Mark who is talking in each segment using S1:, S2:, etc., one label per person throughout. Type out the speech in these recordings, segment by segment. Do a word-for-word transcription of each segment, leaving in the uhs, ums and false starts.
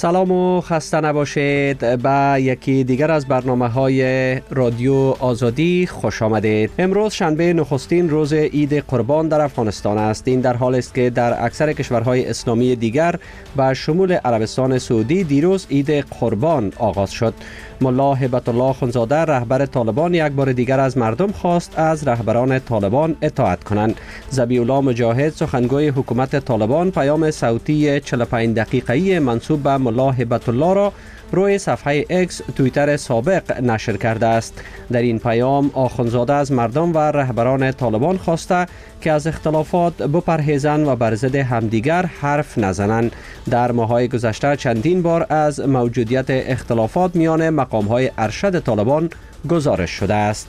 S1: سلام و خسته نباشید. به یکی دیگر از برنامه‌های رادیو آزادی خوش آمدید. امروز شنبه نخستین روز عید قربان در افغانستان است. این در حالی است که در اکثر کشورهای اسلامی دیگر به شمول عربستان سعودی دیروز عید قربان آغاز شد. ملا هبت الله خونزاده رهبر طالبان یک بار دیگر از مردم خواست از رهبران طالبان اطاعت کنند. ذبیح الله مجاهد سخنگوی حکومت طالبان پیام صوتی چهل و پنج دقیقه‌ای منسوب به ملا هبت الله را روی صفحه اکس توییتر سابق نشر کرده است. در این پیام آخوندزاده از مردم و رهبران طالبان خواسته که از اختلافات بپرهیزند و بر ضد همدیگر حرف نزنند. در ماه‌های گذشته چندین بار از موجودیت اختلافات میان مقام‌های ارشد طالبان گزارش شده است.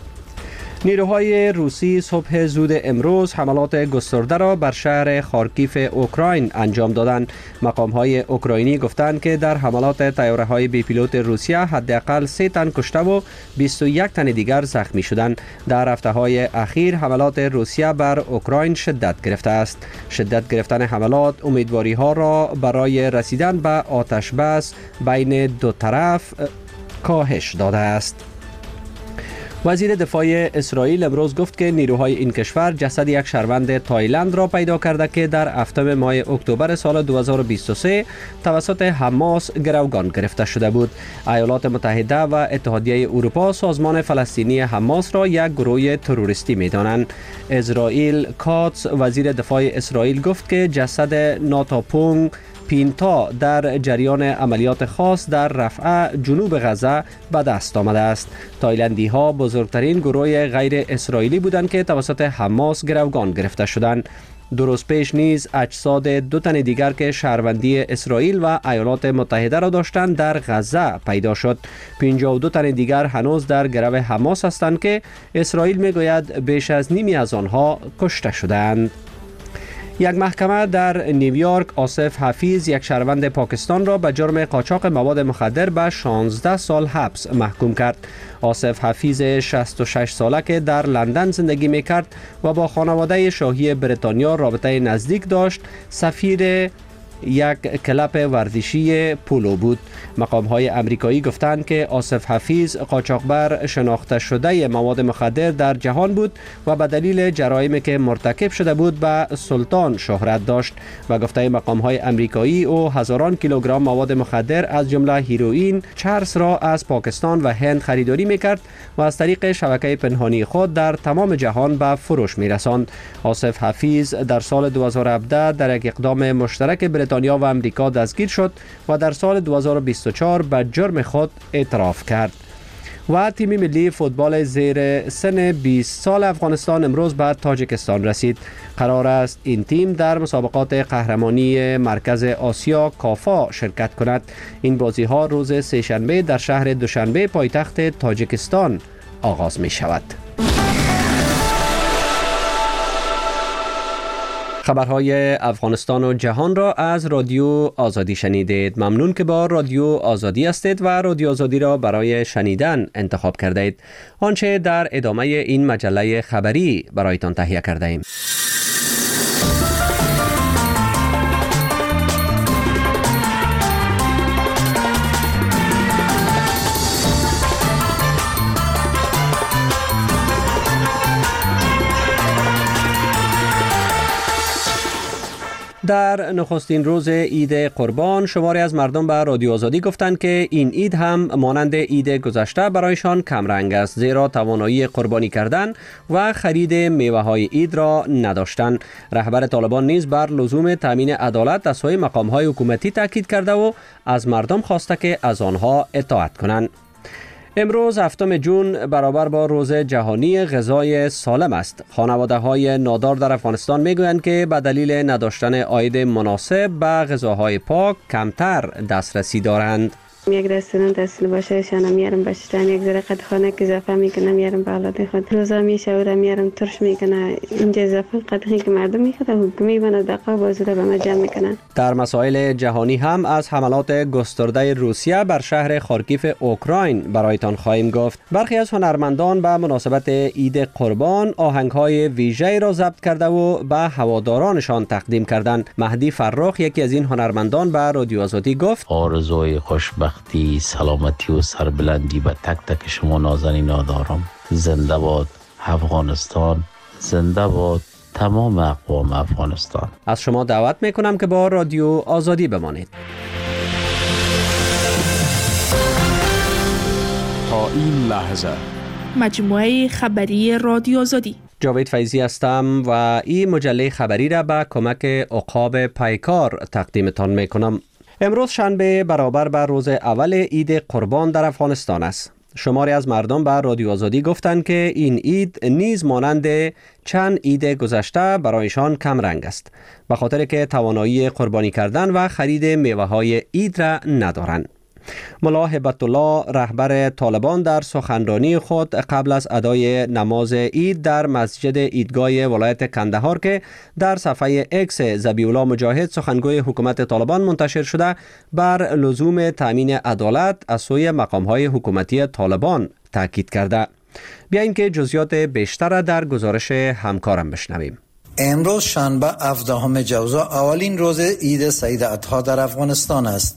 S1: نیروهای روسی صبح زود امروز حملات گسترده را بر شهر خارکیف اوکراین انجام دادند. مقام‌های اوکراینی گفتند که در حملات طیاره‌های بی پیلوت روسیه حداقل سه تن کشته و بیست و یک تن دیگر زخمی شدند. در هفته‌های اخیر حملات روسیه بر اوکراین شدت گرفته است. شدت گرفتن حملات امیدواری‌ها را برای رسیدن به آتش بس بین دو طرف کاهش داده است. وزیر دفاع اسرائیل امروز گفت که نیروهای این کشور جسد یک شهروند تایلند را پیدا کرده که در هفتم ماه اکتبر سال دو هزار و بیست و سه توسط حماس گروگان گرفته شده بود. ایالات متحده و اتحادیه اروپا سازمان فلسطینی حماس را یک گروه تروریستی می‌دانند. اسرائیل کاتس وزیر دفاع اسرائیل گفت که جسد ناتاپونگ پینتا در جریان عملیات خاص در رفح جنوب غزه به دست آمده است. تایلندی ها بزرگترین گروه غیر اسرائیلی بودند که توسط حماس گروگان گرفته شدند. دو روز پیش نیز اجساد دو تن دیگر که شهروندی اسرائیل و ایالات متحده را داشتند در غزه پیدا شد. پنجاه و دو تن دیگر هنوز در گرو حماس هستند که اسرائیل میگوید بیش از نیمی از آنها کشته شدند. یک محکمه در نیویورک آصف حفیظ یک شهروند پاکستان را به جرم قاچاق مواد مخدر به شانزده سال حبس محکوم کرد. آصف حفیظ شصت و شش ساله که در لندن زندگی می‌کرد و با خانواده شاهی بریتانیا رابطه نزدیک داشت، سفیر یک کلب ورزشی پولو بود. مقام‌های امریکایی گفتند که آصف حفیظ قاچاقبر شناخته شده مواد مخدر در جهان بود و به دلیل جرایمی که مرتکب شده بود به سلطان شهرت داشت و گفته مقام‌های امریکایی او هزاران کیلوگرم مواد مخدر از جمله هیروئین، چرس را از پاکستان و هند خریداری می‌کرد و از طریق شبکه پنهانی خود در تمام جهان به فروش می‌رساند. آصف حفیظ در سال دو هزار و هفده در یک اقدام مشترک بریتانیا و امریکا دستگیر شد و در سال دو هزار و بیست و چهار به جرم خود اعتراف کرد. و تیم ملی فوتبال زیر سن بیست سال افغانستان امروز به تاجیکستان رسید. قرار است این تیم در مسابقات قهرمانی مرکز آسیا کافا شرکت کند. این بازی ها روز سه‌شنبه در شهر دوشنبه پایتخت تاجیکستان آغاز می شود. خبرهای افغانستان و جهان را از رادیو آزادی شنیدید. ممنون که با رادیو آزادی هستید و رادیو آزادی را برای شنیدن انتخاب کردید. آنچه در ادامه این مجله خبری برایتان تهیه کرده ایم. در نخستین روز عید قربان شماری از مردم به رادیو آزادی گفتند که این عید هم مانند عید گذشته برایشان کم رنگ است، زیرا توانایی قربانی کردن و خرید میوه های عید را نداشتند. رهبر طالبان نیز بر لزوم تامین عدالت از سوی مقام های حکومتی تاکید کرده و از مردم خواسته که از آنها اطاعت کنند. امروز هفتم جون برابر با روز جهانی غذای سالم است. خانواده های نادار در افغانستان میگویند که به دلیل نداشتن عاید مناسب به غذاهای پاک کمتر دسترسی دارند.
S2: یک رستوران اصل باشه شانه میارم باشتم، یک ذره قد خانه که اضافه میکنه میارم به اولاد خود، روزا میشه و میارم ترش میکنه، اینجا اضافه قدری که مردم میخواد حکومی بنا دقیقا بازوده به ما جمع میکنن.
S1: در مسائل جهانی هم از حملات گسترده روسیه بر شهر خارکیف اوکراین برایتان خواهیم گفت. برخی از هنرمندان به مناسبت عید قربان آهنگ‌های ویژه‌ای را ضبط کرده و به هوادارانشان تقدیم کردند. مهدی فرخ یکی از این هنرمندان به رادیو آزادی گفت:
S3: آرزوی خوشبختی، سلامتی و سربلندی به تک تک شما نازنینان دارم. زنده باد افغانستان، زنده باد تمام اقوام افغانستان.
S1: از شما دعوت میکنم که با رادیو آزادی بمانید.
S4: تا این لحظه
S5: مجموعه خبری رادیو آزادی.
S1: جاوید فیضی هستم و این مجله خبری را به کمک عقاب پیکار تقدیمتان میکنم. امروز شنبه برابر بر روز اول عید قربان در افغانستان است. شماری از مردم به رادیو آزادی گفتند که این عید نیز مانند چند عید گذشته برایشان کم رنگ است، به خاطر که توانایی قربانی کردن و خرید میوه های عید را ندارند. ملا هبت الله رهبر طالبان در سخنرانی خود قبل از ادای نماز عید در مسجد عیدگاه ولایت کندهار که در صفحه اکس ذبیح الله مجاهد سخنگوی حکومت طالبان منتشر شده، بر لزوم تامین عدالت از سوی مقام‌های حکومتی طالبان تاکید کرده. بیاییم که جزئیات بیشتر در گزارش همکارم بشنویم.
S6: امروز شنبه هفدهم جوزا اولین روز عید سعید اضحی در افغانستان است.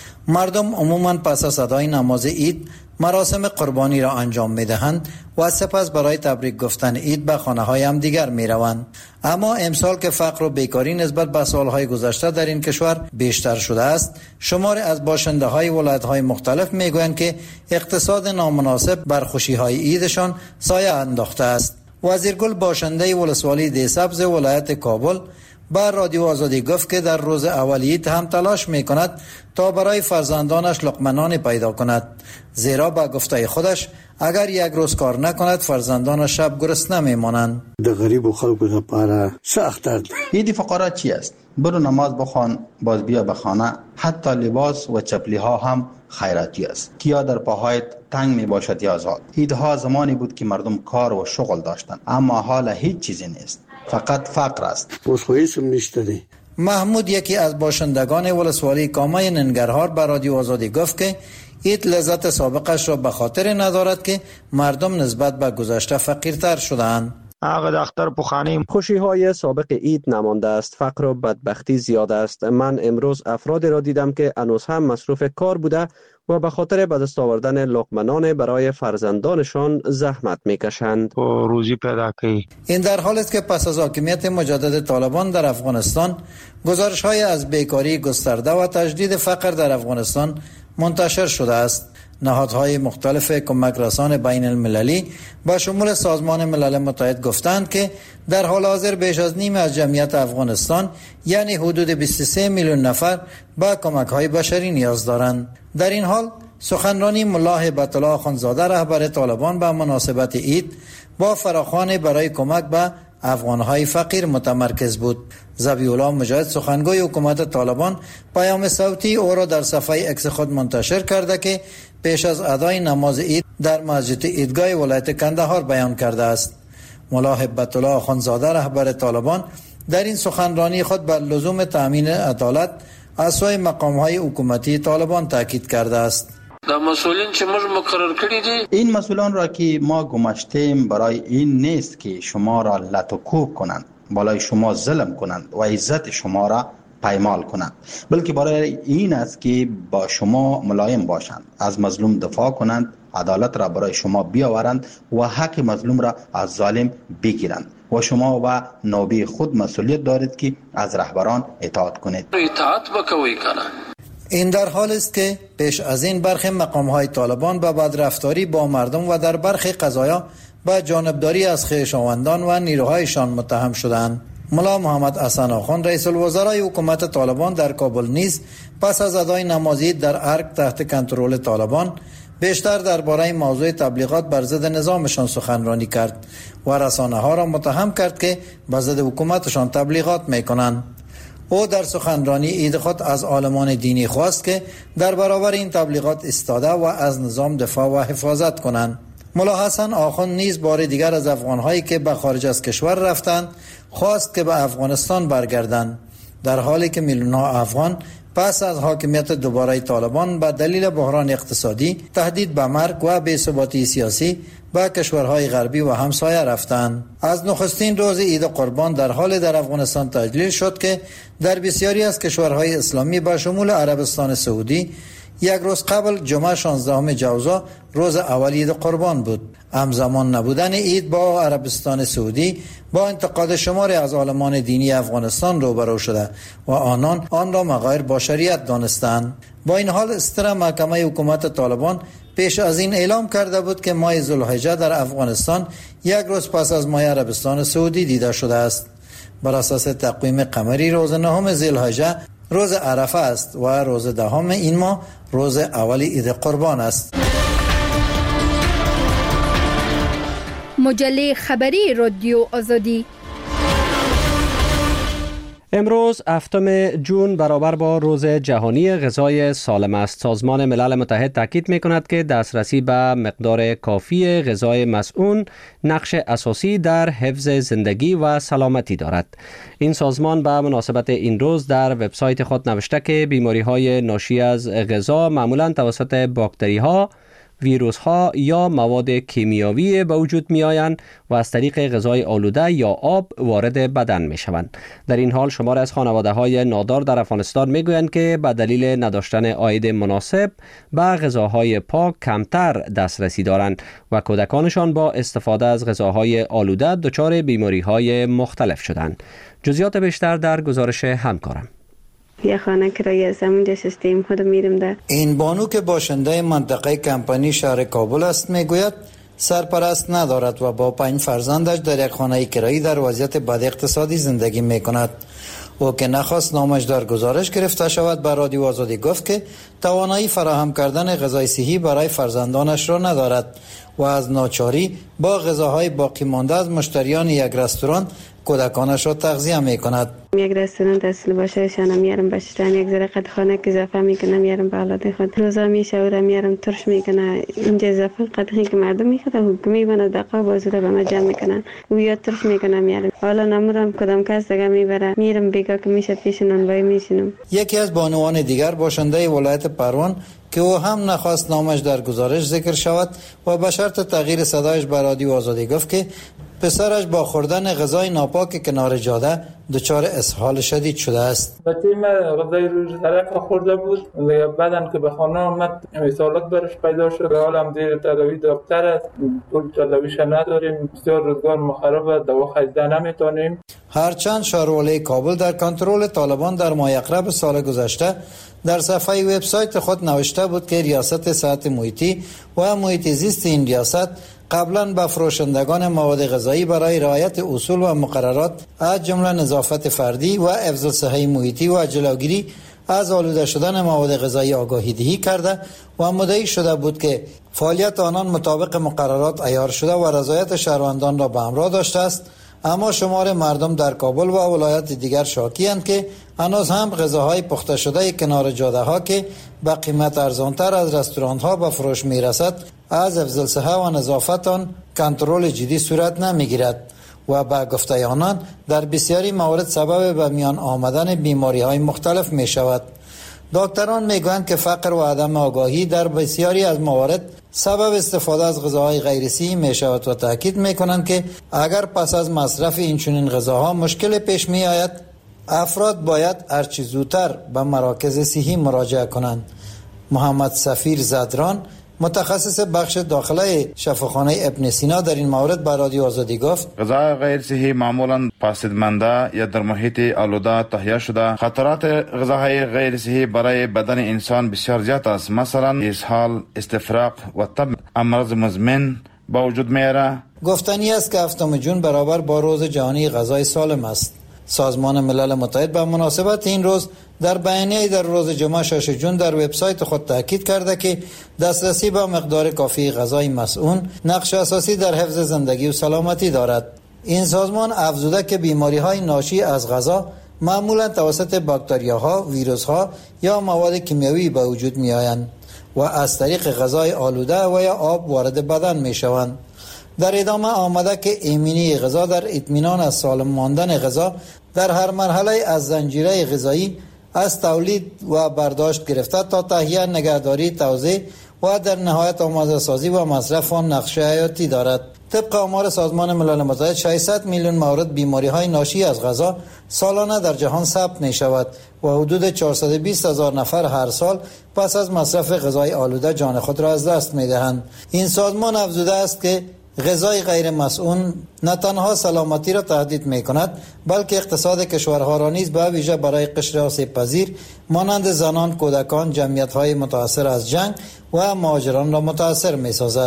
S6: مردم عموماً پس از ادای نماز عید مراسم قربانی را انجام می دهند و سپس برای تبریک گفتن عید به خانه های هم دیگر می روند. اما امسال که فقر و بیکاری نسبت به سالهای گذشته در این کشور بیشتر شده است، شماری از باشنده های ولایت های مختلف می گویند که اقتصاد نامناسب بر خوشی های عیدشان سایه انداخته است. وزیرگل باشنده ولسوالی دیسبز ولایت کابل با رادیو آزادی گفت که در روز اول عید هم تلاش می کند تا برای فرزندانش لقمه پیدا کند، زیرا با گفته خودش اگر یک روز کار نکند فرزندانش شب گرسنه می مانند.
S7: د غریب خلکو لپاره سخت است.
S8: عید فقرا چی است؟ برو نماز بخوان، باز بیا به خانه. حتی لباس و چپلی ها هم خیراتی است. کیا در پاهایت تنگ می باشد یا آزاد. عیدها زمانی بود که مردم کار و شغل داشتند، اما حالا هیچ چیزی نیست، فقط فقر است.
S7: وسخویسم نشته دی.
S6: محمود یکی از باشندگان ولسوالی کامای ننگرهار به رادیو آزادی گفت که عید لذت سابقش را به خاطر ندارد که مردم نسبت به گذشته فقیرتر شدند.
S9: آقا دختر پخانیم
S1: خوشی های سابق عید نمانده است، فقر و بدبختی زیاد است. من امروز افرادی را دیدم که هنوز هم مصروف کار بوده و به خاطر به دست آوردن لقمه برای فرزندانشان زحمت میکشند.
S9: روزی پیدا کی.
S6: این در حالی است که پس از حاکمیت مجدد طالبان در افغانستان گزارش های از بیکاری گسترده و تجدید فقر در افغانستان منتشر شده است. نهادهای مختلف کمک رسان بین المللی با شمول سازمان ملل متحد گفتند که در حال حاضر بیش از نیم از جمعیت افغانستان یعنی حدود بیست و سه میلیون نفر با کمک های بشری نیاز دارند. در این حال سخنرانی ملا هبت الله اخوندزاده رهبر طالبان به مناسبت عید با فراخوان برای کمک به افغانهای فقیر متمرکز بود. ذبیح الله مجاهد سخنگوی حکومت طالبان پیام صوتی او را در صفحه اکس خود منتشر کرده که پیش از ادای نماز عید در مسجد عیدگاه ولایت کندهار بیان کرده است. ملا هبت الله اخوندزاده رهبر طالبان در این سخنرانی خود بر لزوم تامین عدالت از سوی مقام‌های حکومتی طالبان تاکید کرده است.
S10: دا مسئولین چې موږ مقرر کړی دي،
S8: این مسئولان را که ما گماشتیم برای این نیست که شما را لط و کوب کنند، بالای شما ظلم کنند و عزت شما را پایمال کنند، بلکه برای این است که با شما ملایم باشند، از مظلوم دفاع کنند، عدالت را برای شما بیاورند و حق مظلوم را از ظالم بگیرند و شما و نوبه خود مسئولیت دارید که از رهبران اطاعت کنید.
S10: اطاعت بکوی کنه.
S6: این در حال است که پیش از این برخی مقام‌های طالبان به بدرفتاری با مردم و در برخی قضایا به جانبداری از خویشاوندان و نیروهایشان متهم شدند. ملا محمد حسن آخوند رئیس الوزرای حکومت طالبان در کابل نیز پس از ادای نماز عید در ارگ تحت کنترل طالبان بیشتر درباره موضوع تبلیغات بر ضد نظامشان سخنرانی کرد و رسانه‌ها را متهم کرد که بر ضد حکومتشان تبلیغات می‌کنند. او در سخنرانی عید خود از عالمان دینی خواست که در برابر این تبلیغات ایستاده و از نظام دفاع و حفاظت کنند. ملا حسن آخوند نیز بار دیگر از افغان‌هایی که به خارج از کشور رفتند خواست که به افغانستان برگردند، در حالی که میلیون‌ها افغان پس از حاکمیت دوباره طالبان به دلیل بحران اقتصادی، تهدید به مرگ و بی‌ثباتی سیاسی به کشورهای غربی و همسایه رفتند. از نخستین روز عید قربان در حال در افغانستان تجلیل شد که در بسیاری از کشورهای اسلامی به شمول عربستان سعودی یک روز قبل جمعه شانزدهم جوزا روز اول عید قربان بود. همزمان نبودن عید با عربستان سعودی با انتقاد شماری از عالمان دینی افغانستان روبرو شده و آنان آن را مغایر با شریعت دانستند. با این حال استر محکمه حکومت طالبان پیش از این اعلام کرده بود که ماه ذوالحجه در افغانستان یک روز پس از ماه عربستان سعودی دیده شده است. بر اساس تقویم قمری روز نهم ذوالحجه روز عرفه است و روز دهم این ماه روز اول عید قربان است.
S11: مجله خبری رادیو آزادی.
S1: امروز هفتم جون برابر با روز جهانی غذای سالم است. سازمان ملل متحد تاکید می‌کند که دسترسی به مقدار کافی غذای مسئول نقش اساسی در حفظ زندگی و سلامتی دارد. این سازمان به مناسبت این روز در وبسایت خود نوشته که بیماری‌های ناشی از غذا معمولاً توسط باکتری‌ها، ویروس ها یا مواد کیمیاوی به وجود می آیند و از طریق غذای آلوده یا آب وارد بدن می شوند. در این حال شمار از خانواده های نادار در افغانستان می گویند که به دلیل نداشتن عاید مناسب به غذاهای پاک کمتر دسترسی دارند و کودکانشان با استفاده از غذاهای آلوده دچار بیماری های مختلف شدند. جزئیات بیشتر در گزارش همکارم.
S2: یه خانه کرایه از همونجا شستیم خود میرم ده.
S6: این بانو که باشنده منطقه کمپانی شهر کابل است میگوید سرپرست ندارد و با پنج فرزندش در یک خانه کرایی در وضعیت بد اقتصادی زندگی میکند. او که نخواست نامش در گزارش گرفته شود به رادیو آزادی گفت که توانایی فراهم کردن غذای صحی برای فرزندانش را ندارد و از ناچاری با غذاهای باقی مانده از مشتریان یک رستوران کودکانش را تغذیه میکند.
S2: یک رستوران اصل باشه شانم میارم باشتن یک ذره قد خانه که اضافه میکنم میارم به اولاد خود روزا میشه و میارم ترش میکنه اینجا اضافه قدری که مردم میخواد حکومی بنا دقیقا بازوره به ما جمع میکنن و یا ترش میکنم میارم حالا نمورم کدام کس دیگه میبره میرم بیگا که میشه پیش نانوایی میشینم. یکی از بانوان دیگر باشنده ولایت پروان که او هم نخواست نامش در گزارش ذکر شود و به شرط تغییر صدایش به رادیو آزادی گفت که پسرش با خوردن غذای ناپاک کنار جاده دچار اسهال شدید شده است.
S12: بچه من غذای روز طرف خورده بود بعدن که به خانه آمد اسهالات برش پیدا شد. حالم زیر تداوی دکتر است، پول تداویش نداریم، بسیار روزگار مخرب، دوا خریده نمیتونیم.
S6: هرچند شهرولای کابل در کنترل طالبان در ماه اقرب سال گذشته در صفحه وبسایت خود نوشته بود که ریاست صحت محیطی و محیط زیست این ریاست قبلا به فروشندگان مواد غذایی برای رعایت اصول و مقررات از جمله نظافت فردی و حفظ صحه محیطی و جلوگیری از آلوده شدن مواد غذایی آگاهی دهی کرده و مدعی شده بود که فعالیت آنان مطابق مقررات عیار شده و رضایت شهروندان را به همراه داشته است. اما شمار مردم در کابل و ولایات دیگر شاکی اند که هنوز هم غذاهای پخته شده کنار جاده ها که به قیمت ارزانتر از رستوران ها به فروش می رسد از حفظ الصحه و نظافت آن کنترل جدی صورت نمی گیرد و به گفته آنان در بسیاری موارد سبب به میان آمدن بیماری های مختلف می شود. دکتران می گویند که فقر و عدم آگاهی در بسیاری از موارد سبب استفاده از غذاهای غیر صحی می شود و تاکید می کنند که اگر پس از مصرف این چنین غذاها مشکل پیش می آید افراد باید هرچه زودتر به مراکز صحی مراجعه کنند. محمد سفیر زدران متخصص بخش داخله شفاخانه ابن سینا در این مورد به رادیو آزادی گفت
S13: غذای غیر صحی معمولا فاسدمانده یا در محیط آلوده تهیه شده. خطرات غذاهای غیر صحی برای بدن انسان بسیار زیاد است. مثلا اسهال، استفراغ و تب امراض مزمن با وجود میاره.
S6: گفتنی است که هفتم جون برابر با روز جهانی غذای سالم است. سازمان ملل متحد به مناسبت این روز در بیانیه‌ای در روز جمعه شش جون در وبسایت خود تاکید کرده که دسترسی به مقدار کافی غذای مسئول نقش اساسی در حفظ زندگی و سلامتی دارد. این سازمان افزوده که بیماری‌های ناشی از غذا معمولا توسط باکتریاها، ویروسها یا مواد کیمیایی به وجود می آیند و از طریق غذای آلوده و یا آب وارد بدن می شوند. در ادامه آمده که ایمنی غذا در اطمینان از سالم ماندن غذا در هر مرحله از زنجیره غذایی از تولید و برداشت گرفته تا تهیه، نگهداری، توزیع و در نهایت آماده سازی و مصرف آن نقش حیاتی دارد. طبق آمار سازمان ملل متحد ششصد میلیون مورد بیماری های ناشی از غذا سالانه در جهان ثبت می شود و حدود چهارصد و بیست هزار نفر هر سال پس از مصرف غذای آلوده جان خود را از دست می دهند. این سازمان افزوده است که غذای غیر مسئول نه تنها سلامتی را تهدید می کند بلکه اقتصاد کشورها را نیز به ویژه برای قشر آسیب پذیر مانند زنان، کودکان، جمعیت های متاثر از جنگ و مهاجران را متاثر می سازد.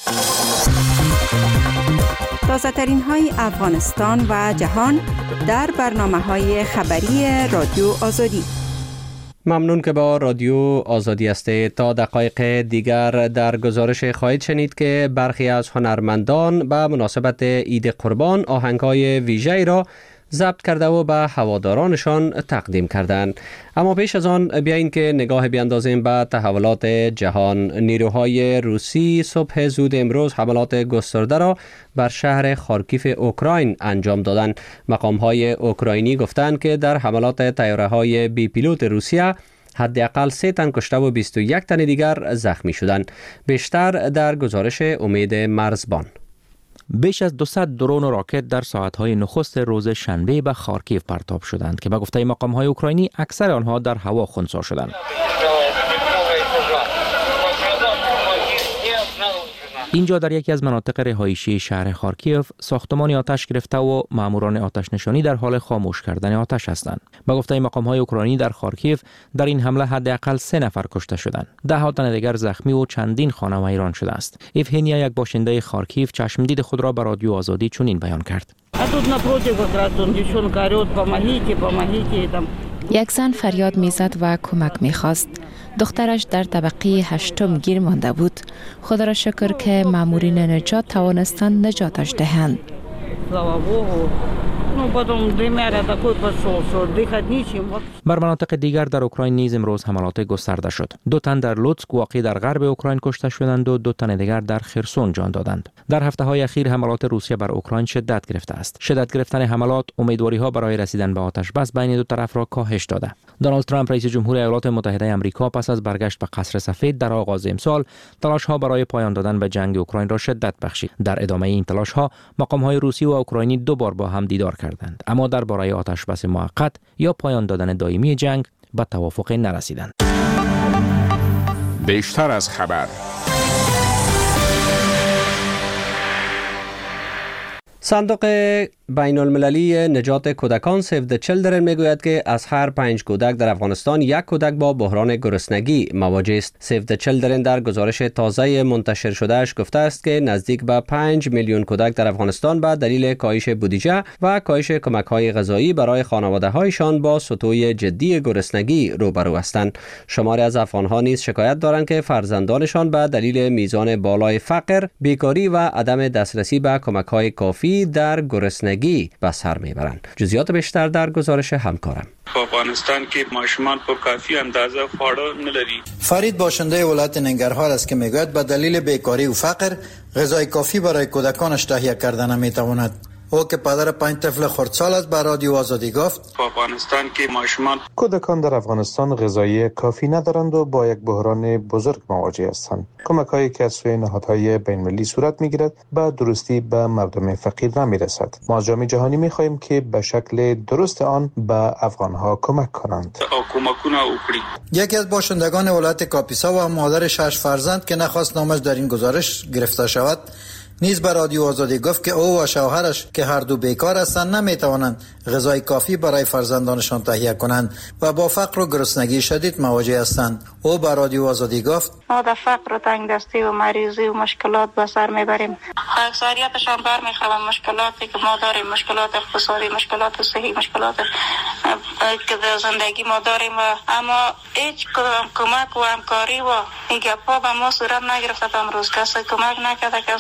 S14: تازه ترین های افغانستان و جهان در برنامه های خبری رادیو آزادی.
S1: ممنون که با رادیو آزادی هستید. تا دقایق دیگر در گزارش خواهید شنید که برخی از هنرمندان به مناسبت عید قربان آهنگ‌های ویژه‌ای را ضبط کرده و به هوادارانشان تقدیم کردند. اما پیش از آن بیایید که نگاه بیاندازیم به تحولات جهان. نیروهای روسی صبح زود امروز حملات گسترده را بر شهر خارکیف اوکراین انجام دادند. مقام‌های اوکراینی گفتند که در حملات طیاره‌های بی پیلوت روسیه حداقل سه تن کشته و بیست و یک تن دیگر زخمی شدند. بیشتر در گزارش امید مرزبان.
S15: بیش از دویست درون و راکت در ساعت‌های نخست روز شنبه به خارکیف پرتاب شدند که به گفته مقام‌های اوکراینی اکثر آنها در هوا خنثی شدند. اینجا در یکی از مناطق رهایشی شهر خارکیف ساختمانی آتش گرفته و ماموران آتش نشانی در حال خاموش کردن آتش هستند. به گفته مقام‌های اوکراینی در خارکیف در این حمله حداقل سه نفر کشته شدند. ده ها تن دیگر زخمی و چندین خانه ویران شده است. ایفهنیا، یک باشنده خارکیف، چشمدید خود را به رادیو آزادی چنین بیان کرد.
S16: یک زن فریاد میزد و کمک میخواست. دخترش در طبقه هشتم گیر مانده بود. خدا را شکر که مامورین نجات توانستند نجاتش دهند.
S15: بر مناطق دیگر در اوکراین نیز امروز حملات گسترده شد. دو تن در لوتسک واقع در غرب اوکراین کشته شدند و دو تن دیگر در خرسون جان دادند. در هفته‌های اخیر حملات روسیه بر اوکراین شدت گرفته است. شدت گرفتن حملات امیدواری‌ها برای رسیدن به آتش بس بین دو طرف را کاهش داده. دونالد ترامپ رئیس جمهور ایالات متحده آمریکا پس از برگشت به قصر سفید در آغاز امسال تلاش‌ها برای پایان دادن به جنگ اوکراین را شدت بخشید. در ادامه این تلاش‌ها مقام‌های روسی و اوکراینی دو بار با هم دیدار کردند، اما درباره آتش بس موقت یا پایان دادن دائمی جنگ به توافق نرسیدند.
S4: بیشتر از خبر.
S1: صندوق بین المللی نجات کودکان سیو د چیلدرن میگوید که از هر پنج کودک در افغانستان یک کودک با بحران گرسنگی مواجه است. سیو د چیلدرن در گزارش تازه منتشر شدهش گفته است که نزدیک به پنج میلیون کودک در افغانستان به دلیل کاهش بودجه و کاهش کمک‌های غذایی برای خانواده‌هایشان با سطوح جدی گرسنگی روبرو هستند. شماری از افغان‌ها نیز شکایت دارند که فرزندانشان به دلیل میزان بالای فقر، بیکاری و عدم دسترسی به کمک‌های کافی در گرسنگی به سر میبرند. جزئیات بیشتر در گزارش همکارم.
S17: افغانستان که ماشومان په کافی اندازه خواړه نه لري.
S6: فرید باشنده ولایت ننگرهار است که میگوید به دلیل بیکاری و فقر غذای کافی برای کودکانش تهیه کردن نمیتواند. او که پدر پنج طفل خردسال است به رادیو آزادی گفت
S17: په افغانستان کې ماشومان
S18: کودکان در افغانستان غذایی کافی ندارند و با یک بحران بزرگ مواجه هستند. کمک‌هایی که از سوی نهادهای بین‌المللی صورت می‌گیرد به درستی به مردم فقیر نمی‌رسد. ما از جامعه جهانی می‌خواهیم که به شکل درست آن به افغان‌ها کمک کنند.
S6: یکی از باشندگان ولایت کاپیسا و مادر شش فرزند که نخواست نامش در این گزارش گرفته شود نیز به رادیو آزادی گفت که او و شوهرش که هر دو بیکار هستند نمیتوانند غذای کافی برای فرزندانشان تهیه کنند و با فقر و گرسنگی شدید مواجه هستند. او به رادیو آزادی گفت
S19: ما در فقر و تنگ دستی و مریضی و مشکلات به سر میبریم. اکثریتشان برمیخوان مشکلاتی که ما داریم، مشکلات اقتصادی، مشکلات صحی، مشکلات که در زندگی ما داریم و اما هیچ کمک و همکاری و این گپا به ما صورت نگرفته. امروز کسی کمک نکرده، کسی ما را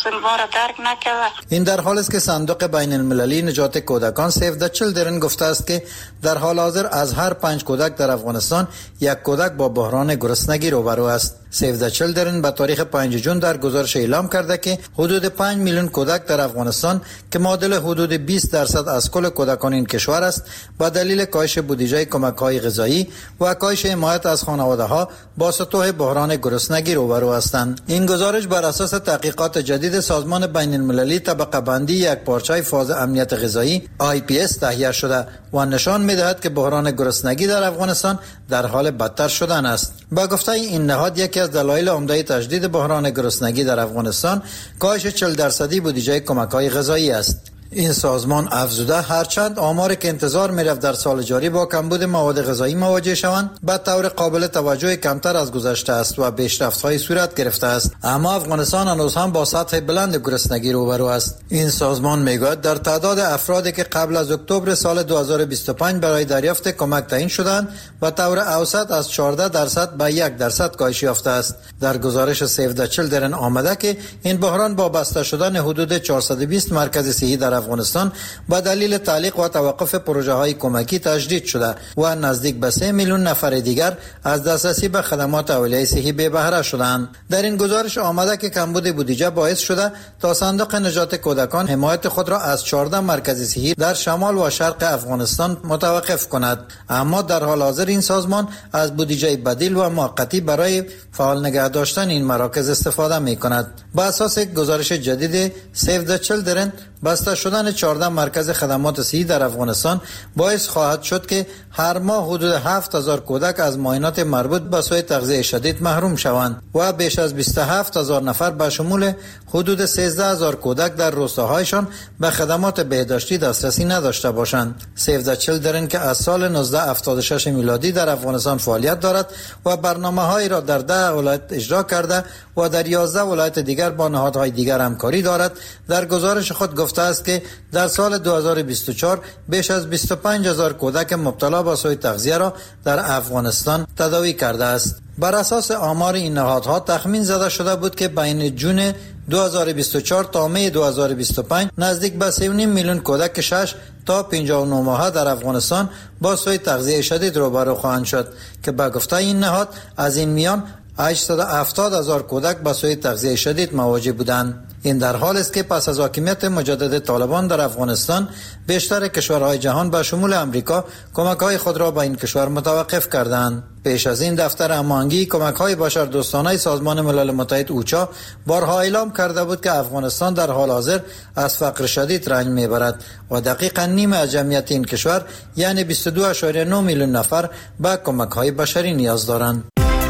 S19: درک نکرده.
S6: این در حالی است که صندوق بین المللی نجات کودکان سیو د چیلدرن گفته است که در حال حاضر از هر پنج کودک در افغانستان یک کودک با بحران گرسنگی روبرو است. سیو د چیلدرن به تاریخ پنج جون در گزارش اعلام کرده که حدود پنج میلیون کودک در افغانستان که معادل حدود بیست درصد از کل کودکان این کشور است، با دلیل کاهش بودجه کمک‌های غذایی و کاهش حمایت از خانواده‌ها با سطوح بحران گرسنگی روبرو هستند. این گزارش بر اساس تحقیقات جدید سازمان بین المللی طبقه بندی یک پارچه فاز امنیت غذایی آی پی اس تهیه شده و نشان می‌دهد که بحران گرسنگی در افغانستان در حال بدتر شدن است. با گفته این نهاد، یکی از دلایل عمده تجدید بحران گرسنگی در افغانستان کاهش چهل درصدی بودجه کمک‌های غذایی است. این سازمان افزوده هرچند آماری که انتظار می‌رفت در سال جاری با کمبود مواد غذایی مواجه شوند به طور قابل توجه کمتر از گذشته است و پیشرفت‌های صورت گرفته است، اما افغانستان هنوز هم با سطح بلند گرسنگی روبرو است. این سازمان میگوید در تعداد افرادی که قبل از اکتبر سال دو هزار و بیست و پنج برای دریافت کمک تعیین شدند به طور اوسط از چهارده درصد به یک درصد کاهش یافته است. در گزارش سیو د چیلدرن آمده که این بحران با بسته شدن حدود چهارصد و بیست مرکز صحی در افغانستان با دلیل تعلیق و توقف پروژه های کمکی تجدید شده و نزدیک به سه میلیون نفر دیگر از دسترسی به خدمات اولیه صحی بی بهره شدند. در این گزارش آمده که کمبود بودجه باعث شده تا صندوق نجات کودکان حمایت خود را از چهارده مرکز صحی در شمال و شرق افغانستان متوقف کند، اما در حال حاضر این سازمان از بودجه بدیل و موقتی برای فعال نگه داشتن این مراکز استفاده می کند. با اساس گزارش جدید سیو د چیلدرن، بسته شدن چهارده مرکز خدمات صحی در افغانستان باعث خواهد شد که هر ماه حدود هفت هزار کودک از معاینات مربوط به سوء تغذیه شدید محروم شوند و بیش از بیست و هفت هزار نفر به شمول حدود سیزده هزار کودک در روستاهایشان به خدمات بهداشتی دسترسی نداشته باشند. سیو د چیلدرن که از سال نوزده هفتاد و شش میلادی در افغانستان فعالیت دارد و برنامه‌هایی را در ده ولایت اجرا کرده و در یازده ولایت دیگر با نهادهای دیگر همکاری دارد، در گزارش خود گفته است که در سال دو هزار و بیست و چهار بیش از بیست و پنج هزار کودک مبتلا به سوء تغذیه را در افغانستان تداوی کرده است. بر اساس آمار این نهادها تخمین زده شده بود که بین جون دو هزار و بیست و چهار تا می دو هزار و بیست و پنج نزدیک به سه و نیم میلیون کودک شش تا پنجاه و نه ماهه در افغانستان با سوء تغذیه شدید روبرو خواهند شد که به گفته این نهاد از این میان هشتصد و هفتاد هزار کودک با سوء تغذیه شدید مواجه بودند. این در حال است که پس از حاکمیت مجدد طالبان در افغانستان بیشتر کشورهای جهان به شمول امریکا کمک‌های خود را به این کشور متوقف کردند. پیش از این دفتر هماهنگی کمک‌های بشردوستانه سازمان ملل متحد اوچا بارها اعلام کرده بود که افغانستان در حال حاضر از فقر شدید رنج میبرد و دقیقاً نیم از جمعیت این کشور یعنی بیست و دو ممیز نه میلیون نفر به کمک‌های بشری نیاز دارند.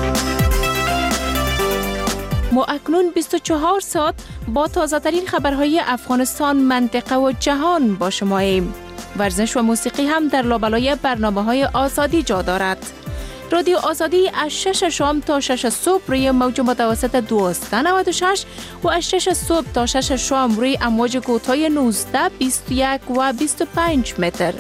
S5: ما اکنون بیست و چهار ساعت با تازه ترین خبرهای افغانستان، منطقه و جهان با شما ایم. ورزش و موسیقی هم در لابلای برنامه‌های آزادی جا دارد. رادیو آزادی از شش شام تا شش صبح روی موج متوسط دویست و نود و شش و از شش صبح تا شش شام روی امواج کوتاه نوزده، بیست و یک و بیست و پنج متر.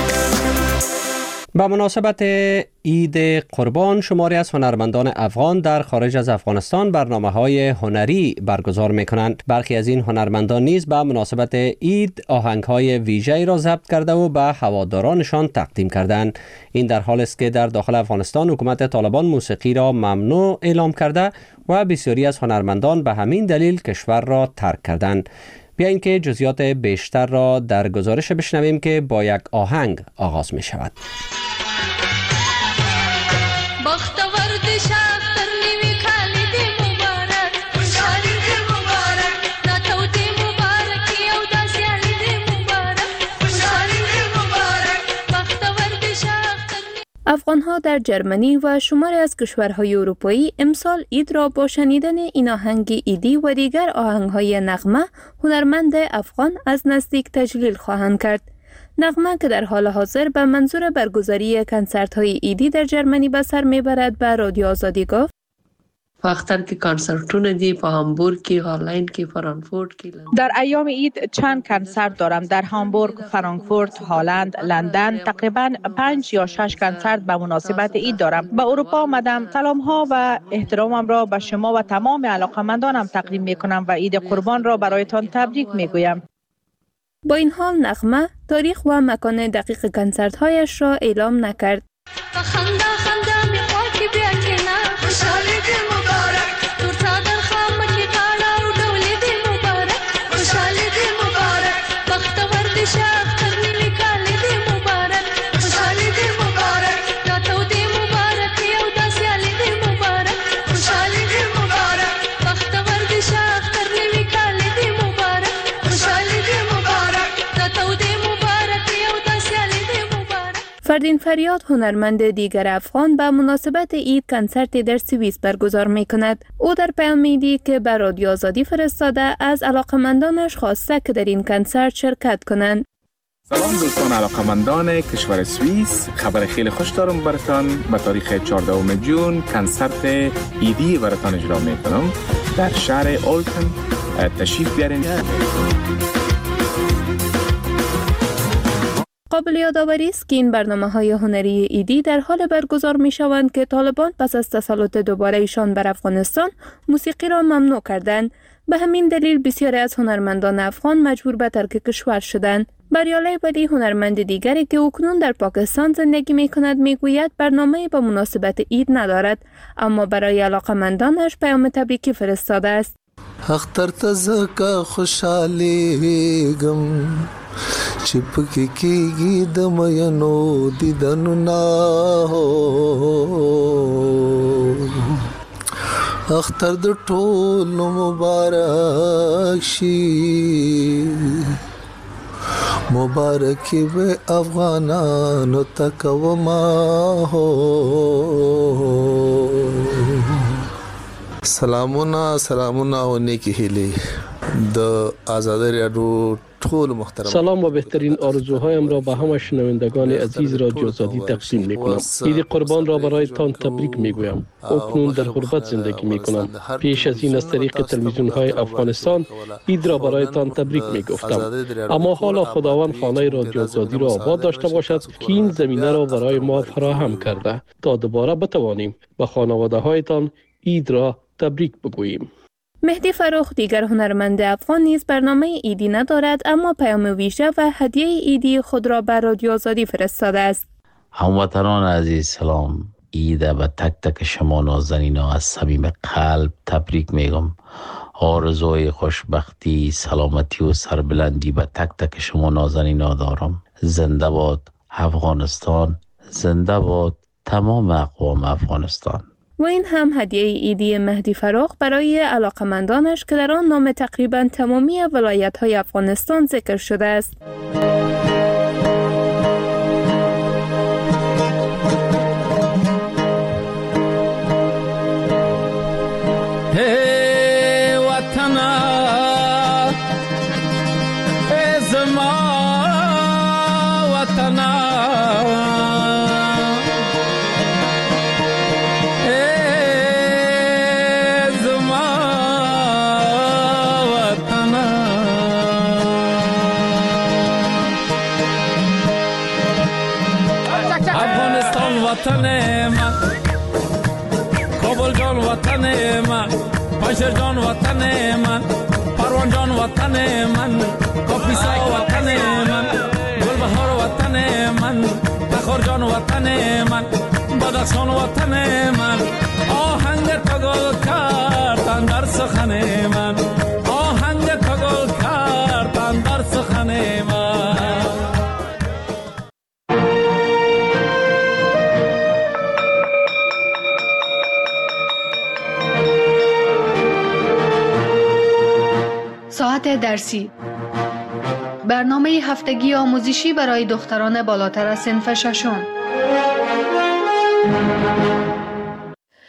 S1: به مناسبت عید قربان شماری از هنرمندان افغان در خارج از افغانستان برنامه‌های هنری برگزار می‌کنند. برخی از این هنرمندان نیز به مناسبت عید آهنگ‌های ویژه‌ای را ضبط کرده و به هوادارانشان تقدیم کردند. این در حالی است که در داخل افغانستان حکومت طالبان موسیقی را ممنوع اعلام کرده و بسیاری از هنرمندان به همین دلیل کشور را ترک کردند. بیایید که جزئیات بیشتر را در گزارش بشنویم که با یک آهنگ آغاز می شود.
S20: افغان‌ها در جرمنی و شماری از کشورهای اروپایی امسال عید را با شنیدن این آهنگ عیدی و دیگر آهنگ‌های نغمه هنرمند افغان از نزدیک تجلیل خواهند کرد. نغمه که در حال حاضر به منظور برگزاری کنسرت‌های عیدی در جرمنی به سر می‌برد به رادیو آزادی گفت:
S21: وقتی که کنسرتونه دی په هامبورگ کې، هالند کې، فرانکفورت کې.
S22: در ایام عید چند کنسرت دارم در هامبورگ، فرانکفورت، هالند، لندن. تقریبا پنج یا شش کنسرت به مناسبت عید دارم. به اروپا آمدم. سلام ها و احترامم را به شما و تمام علاقمندانم تقدیم می کنم و عید قربان را برایتان تبریک می گویم.
S20: با این حال نغمه تاریخ و مکان دقیق کنسرت هایش را اعلام نکرد. فردین فریاد هنرمند دیگر افغان به مناسبت عید کنسرتی در سوئیس برگزار می کند. او در پیام عیدی که به رادیو آزادی فرستاده از علاقمندانش خواسته که در این کنسرت شرکت کنند.
S4: سلام دوستان علاقمندان کشور سوئیس، خبر خیلی خوش دارم براتان. به تاریخ چهاردهم جون کنسرت عیدی براتان اجرا می کنم در شهر اولتن. تشریف بیارین.
S20: قابل یادآوری است که این برنامه‌های هنری عیدی در حال برگزار می‌شوند که طالبان پس از تسلط دوباره ایشان بر افغانستان موسیقی را ممنوع کردند. به همین دلیل بسیاری از هنرمندان افغان مجبور به ترک کشور شدند. بریالای ولی هنرمند دیگری که اکنون در پاکستان زندگی می‌کند می‌گوید برنامه‌ای به مناسبت عید ندارد، اما برای علاقه‌مندانش پیام تبریکی فرستاده است.
S23: اختر تزکا خوشحالیږم چې پکې کېږي د مینو دیدنو نه اختر د ټولو مبارک شي مبارک به افغانانو ته کومه سلامونه سلامونه او نیکی هیلې د آزادی رادیو ټول محترم.
S24: سلام و بهترین آرزوهایم را به همه شنوندگان عزیز رادیو آزادی تقدیم می‌کنم. عید قربان را برایتان تبریک می‌گویم. اکنون در غربت زندگی می‌کنم. پیش از این از طریق تلویزیون‌های افغانستان عید را برایتان تبریک می‌گفتم. اما حالا خداوند خانه رادیو آزادی را آباد داشته باشد که این زمینه را برای ما فراهم کرده تا دوباره بتوانیم به خانواده‌هایتان عید را تبریک بگوییم.
S20: مهدی فروخ دیگر هنرمند افغان نیز برنامه عیدی ندارد، اما پیام ویژه و هدیه عیدی خود را بر رادیو آزادی فرستاده است.
S3: هموطنان عزیز سلام. عید به تک تک شما نازنینان از صمیم قلب تبریک میگم. آرزوی خوشبختی، سلامتی و سربلندی به تک تک شما نازنینان دارم. زنده باد افغانستان، زنده باد تمام اقوام افغانستان.
S20: و این هم هدیه عیدی مهدی فروخ برای علاقمندانش که در آن نام تقریبا تمامی ولایت‌های افغانستان ذکر شده است.
S25: کابل جان وطن من، پنشر جان وطن من، پروان جان وطن من، کاپیسا وطن من، گلبهار وطن من، تخار جان وطن من، بدخشان وطن من. آهنگ تا گل کردن در سخن من، آهنگ تا گل کردن در سخن من.
S11: ساعت درسی، برنامه هفتگی آموزشی برای دختران بالاتر از صنف ششم.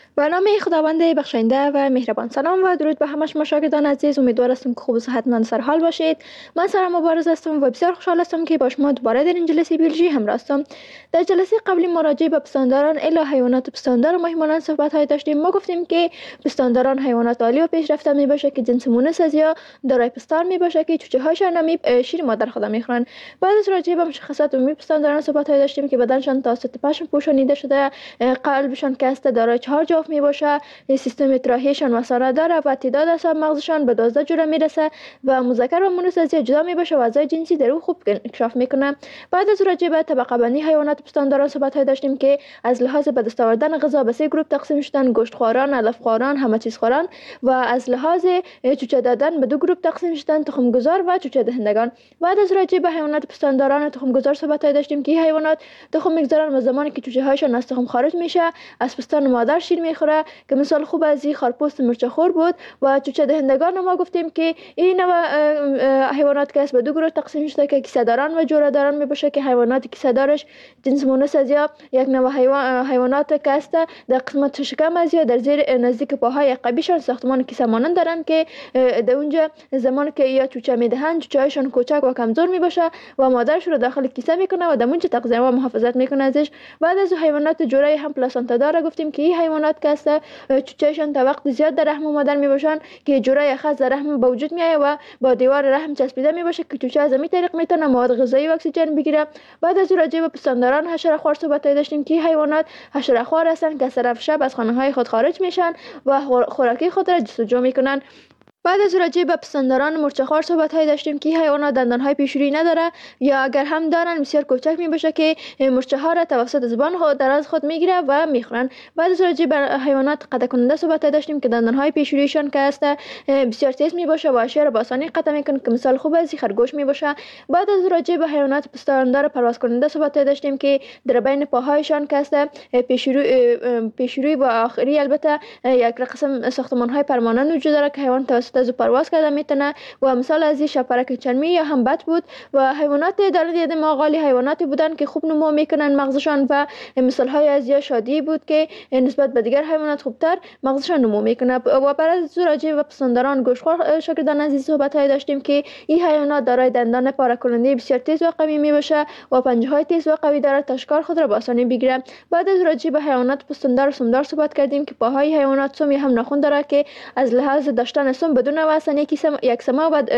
S2: به نام خداوند بخشنده و مهربان. سلام و درود به همه شما شاگردان عزیز. امیدوار هستم که خوب و صحتمند سر حال باشید. من سارا مبارز هستم و بسیار خوشحال هستم که با شما دوباره در این جلسه بیولوژی همراه هستم. در جلسه قبلی ما راجع به پستانداران الی حیوانات پستاندار و مهمانان صحبت های داشتیم. ما گفتیم که پستانداران حیوانات عالی و پیشرفته می باشه که جنس مونس از یا دارای پستان می باشه که چوچه هاشون نمی شیر مادر خود میخورن. بعد از راجع به مشخصات عمومی پستانداران صحبت های داشتیم که بدنشان توسط پشم پوشانیده شده، قلبشان که است دارای چهار جفت می باشه، سیستم اتراحیشان وسانه داره و تعداد اعصاب مغزشان به دوازده جوره میرسه و مذکر و مونس از جدا می باشه و اعضای جنسی در او خوب انکشاف میکنه. بعد از راجع به طبقه بندی حیوانات پستانداران صحبت های داشتیم که از لحاظ به دست آوردن غذا به سه گروه تقسیم شدن: گوشت خواران، علف خواران، همه چیز خواران، و از لحاظ چوچه دادن به دو گروه تقسیم شدن: تخم گذار و چوچه دهندگان. بعد از راجع به حیوانات پستانداران تخم گذار صحبت های داشتیم که حیوانات تخم میگذارن و زمانی که چوچه هاشون از تخم خارج میشه از پستان مادر شیر میخوره که مثال خوب از این خرپوست مرچخور بود. و چوچه دهندگان ما گفتیم که این نوع حیوانات که به دو گروه تقسیم شده که کیسه داران و جوره داران میباشه که حیوانات کیسه دارش جنس مونس از یا یک نوع حیوان حیوانات که است در قسمت شکم از یا در زیر نزدیک پاهای عقبیشان ساختمان کیسه مانند دارن که در اونجا زمان که یا چوچه میدهند چوچه هایشان کوچک و کمزور میباشه و مادرش رو داخل کیسه میکنه و در اونجا تغذیه و محافظت میکنه ازش. بعد از حیوانات جوره هم پلاسانتا داره گفتیم که این حیوانات که است چوچهشان تا وقت زیاد در رحم مادر میباشن که جوره خاص در رحم به وجود میایه و با دیوار رحم چسبیده میباشه که چوچه از همین طریق میتونه مواد غذایی و اکسیژن بگیره. بعد از راجع به پستانداران حشره خوار صحبت داشتیم که حیوانات حشره خوار هستند که صرف شب از خانه های خود خارج میشن و خوراکی خود را جستجو میکنن. بعد از راجع به پستانداران مرچخوار صحبت های داشتیم که حیوانات دندان های پیشوری نداره یا اگر هم دارن بسیار کوچک می باشه که مرچه ها را توسط زبان خود دراز خود میگیره و میخورن. بعد از راجع به حیوانات قطع کننده صحبت های داشتیم که دندان های پیشوریشان که است بسیار تیز می باشه و اشیا را با آسانی قطع میکنه که مثال خوب از خرگوش می باشه. بعد از راجع به حیوانات پستاندار پرواز کننده صحبت های داشتیم که در بین پاهایشان که است پیشوری پیشوری و آخری البته یک قسم ساختمان های پرمانند وجود داره که حیوان توسط از پرواز کرده میتونه و مثال از این شپرک چرمی یا هم بط بود. و حیوانات در دید ماغالی حیواناتی بودن که خوب نمو میکنن مغزشان و مثال های از یا شادی بود که نسبت به دیگر حیوانات خوبتر مغزشان نمو میکنه. و برای راجع به پستانداران گوشتخوار شاگردان عزیز صحبت های داشتیم که این حیوانات دارای دندان پاره کننده بسیار تیز و قوی میباشه و پنجه های تیز و قوی داره تا شکار خود را با آسانی بگیره. بعد از راجع به حیوانات پستاندار و سمدار صحبت کردیم که پاهای حیوانات سم یا هم ناخن داره که از لحاظ داشتن سم بدون واسه یکی سم یک سما و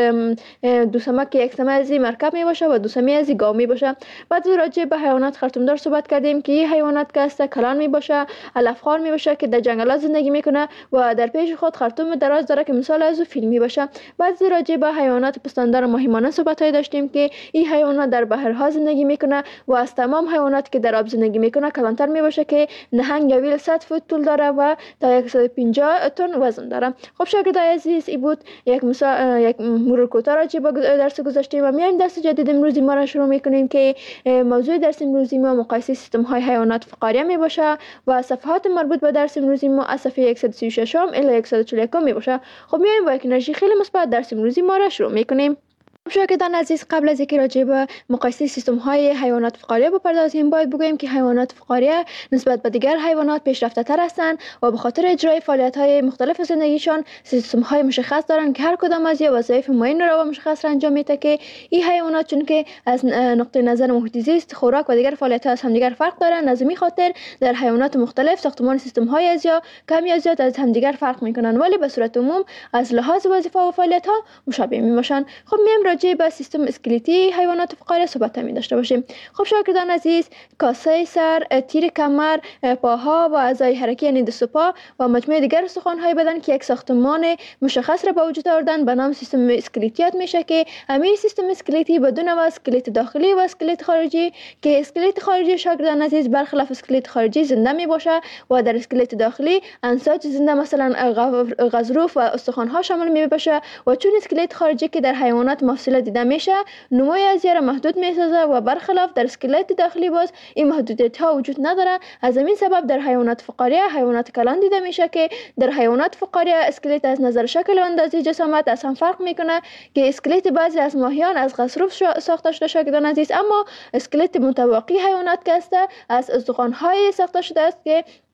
S2: دو سما که یک سما از مرکب می باشه و دو سمی از گاو می باشه. بعد راجع به حیوانات خرطومدار صحبت کردیم که این حیوانات که است کلان می باشه، علف خوار می باشه که در جنگلات زندگی میکنه و در پیش خود خرطوم دراز داره که مثال از فیل می باشه. بعد راجع به حیوانات پستاندار ماهیانه صحبت های داشتیم که این حیوانات در بحرها زندگی میکنه و از تمام حیوانات که در آب زندگی میکنه کلانتر می باشه که نهنگ یا ویل صد فوت طول داره و تا صد و پنجاه تن وزن داره. خب شاگردای عزیز این بود یک مثال یک مرور کوتاه راجع به درس گذشته و میایم درس جدید امروزی ما را شروع میکنیم که موضوع درس امروزی ما مقایسه سیستم های حیوانات فقاریه می باشه و صفحات مربوط به درس امروزی ما از صفحه صد و سی و شش الی صد و چهل و یک می باشه. خب میایم با یک انرژی خیلی مثبت درس امروزی ما را شروع میکنیم. شاگردان عزیز قبل از اینکه راجع به مقایسه سیستم های حیوانات فقاریه بپردازیم باید بگوییم که حیوانات فقاریه نسبت به دیگر حیوانات پیشرفته تر هستند و به خاطر اجرای فعالیت های مختلف زندگیشان سیستم های مشخص دارند که هر کدام از یا وظایف معین را و مشخص را انجام میده که این حیوانات چون که از نقطه نظر محیط زیست، خوراک و دیگر فعالیت ها از همدیگر فرق دارند، از این خاطر در حیوانات مختلف ساختمان سیستم های از یا کمی یا زیاد از همدیگر فرق میکنند ولی به صورت عموم از لحاظ وظیفه و فعالیت ها مشابه میباشند. خب میایم راجع به سیستم اسکلتی حیوانات فقاریه صحبت می داشته باشیم. خب شاگردان عزیز کاسه سر، تیر کمر، پاها و اعضای حرکی یعنی دست و پا و مجموعه دیگر استخوان‌های بدن که یک ساختمان مشخص را به وجود آوردن به نام سیستم اسکلتی میشه که همین سیستم اسکلتی بدون و اسکلت داخلی و اسکلت خارجی که اسکلت خارجی شاگردان عزیز برخلاف اسکلت خارجی زنده می باشه و در اسکلت داخلی انساج زنده مثلا غضروف و استخوان‌ها شامل می باشه و چون اسکلت خارجی که در حیوانات مفصل دیده میشه نموی از را محدود میسازه و برخلاف در اسکلت داخلی باز این محدودیت ها وجود نداره. از همین سبب در حیوانات فقاریه حیوانات کلان دیده میشه که در حیوانات فقاریه اسکلت از نظر شکل و اندازه جسامت از هم فرق میکنه که اسکلت بعضی از ماهیان از غضروف ساخته شده شاگردان عزیز، اما اسکلت متواقی حیوانات که است از استخوان های ساخته شده است که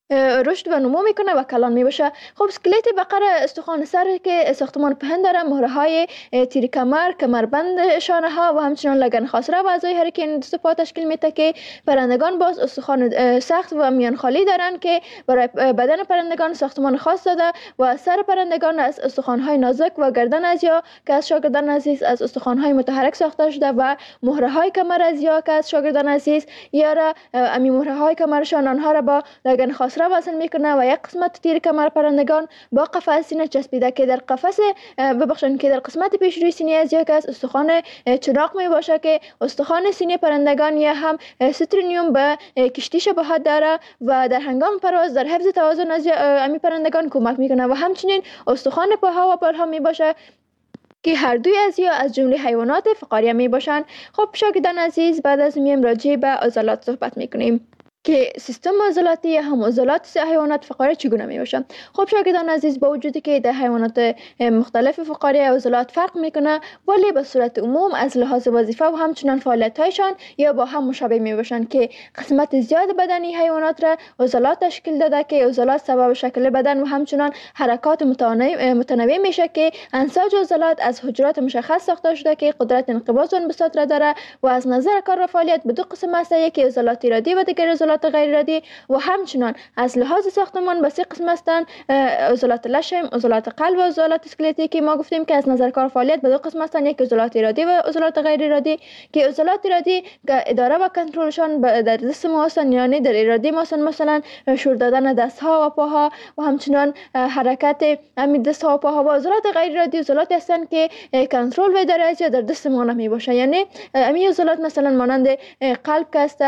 S2: رشد و نمو میکنه و کلان میباشه. خب اسکلت بقر استخوان سر که ساختمان پهن داره، مهره های تیر کمر، کمربند شانه ها و همچنان لگن خاصره و اعضای حرکی این دست پا تشکیل میده که پرندگان باز استخوان سخت و میان خالی دارن که برای بدن پرندگان ساختمان خاص داده و سر پرندگان از استخوان های نازک و گردن ازیا که از شاگردان عزیز از استخوان های متحرک ساخته شده و مهره های کمر ازیا که از شاگردان عزیز یا امی مهره های کمرشان آنها را با لگن خاصره وصل میکنه و یک قسمت تیر کمر پرندگان با قفس سینه چسبیده که در قفس ببخشید که در قسمت پیش روی سینه از یک از استخوان چراغ می باشه که استخوان سینه پرندگان یا هم سترونیوم به کشتی شباهت داره و در هنگام پرواز در حفظ توازن از امی پرندگان کمک میکنه و همچنین استخوان پاها و بالها می باشه که هر دوی از یا از جمله حیوانات فقاریه می باشند. خب شاگردان عزیز، بعد از میم راجع به عضلات صحبت میکنیم که سیستم عضلاتی یا هم عضلات حیوانات فقاریه چگونه می باشن. خب شاگردان عزیز، با وجودی که در حیوانات مختلف فقاریه عضلات فرق میکنه ولی به صورت عموم از لحاظ وظیفه و همچنان فعالیت هایشان یا با هم مشابه می باشن که قسمت زیاد بدنی حیوانات را عضلات تشکیل داده که عضلات سبب شکل بدن و همچنان حرکات متنوع میشه که انساج عضلات از حجرات مشخص ساخته شده که قدرت انقباض و انبساط را داره و از نظر کار و فعالیت به دو قسم است، یکی عضلات ارادی و دیگر عضلات غیر ارادی و همچنان از لحاظ ساختمان به سه قسم هستند: عضلات لشم، عضلات قلب و عضلات اسکلتی که ما گفتیم که از نظر کار فعالیت به دو قسم هستند، یک عضلات ارادی و عضلات غیر ارادی که عضلات ارادی که اداره و کنترلشان در دست ما هستند، یعنی در ارادی ما هستند، مثلا شور دادن دست ها و پاها و همچنان حرکت همین دست ها و پاها. و عضلات غیر ارادی عضلات هستند که کنترل و اداره از در دست ما نمی باشه، یعنی همین عضلات مثلا مانند قلب که است،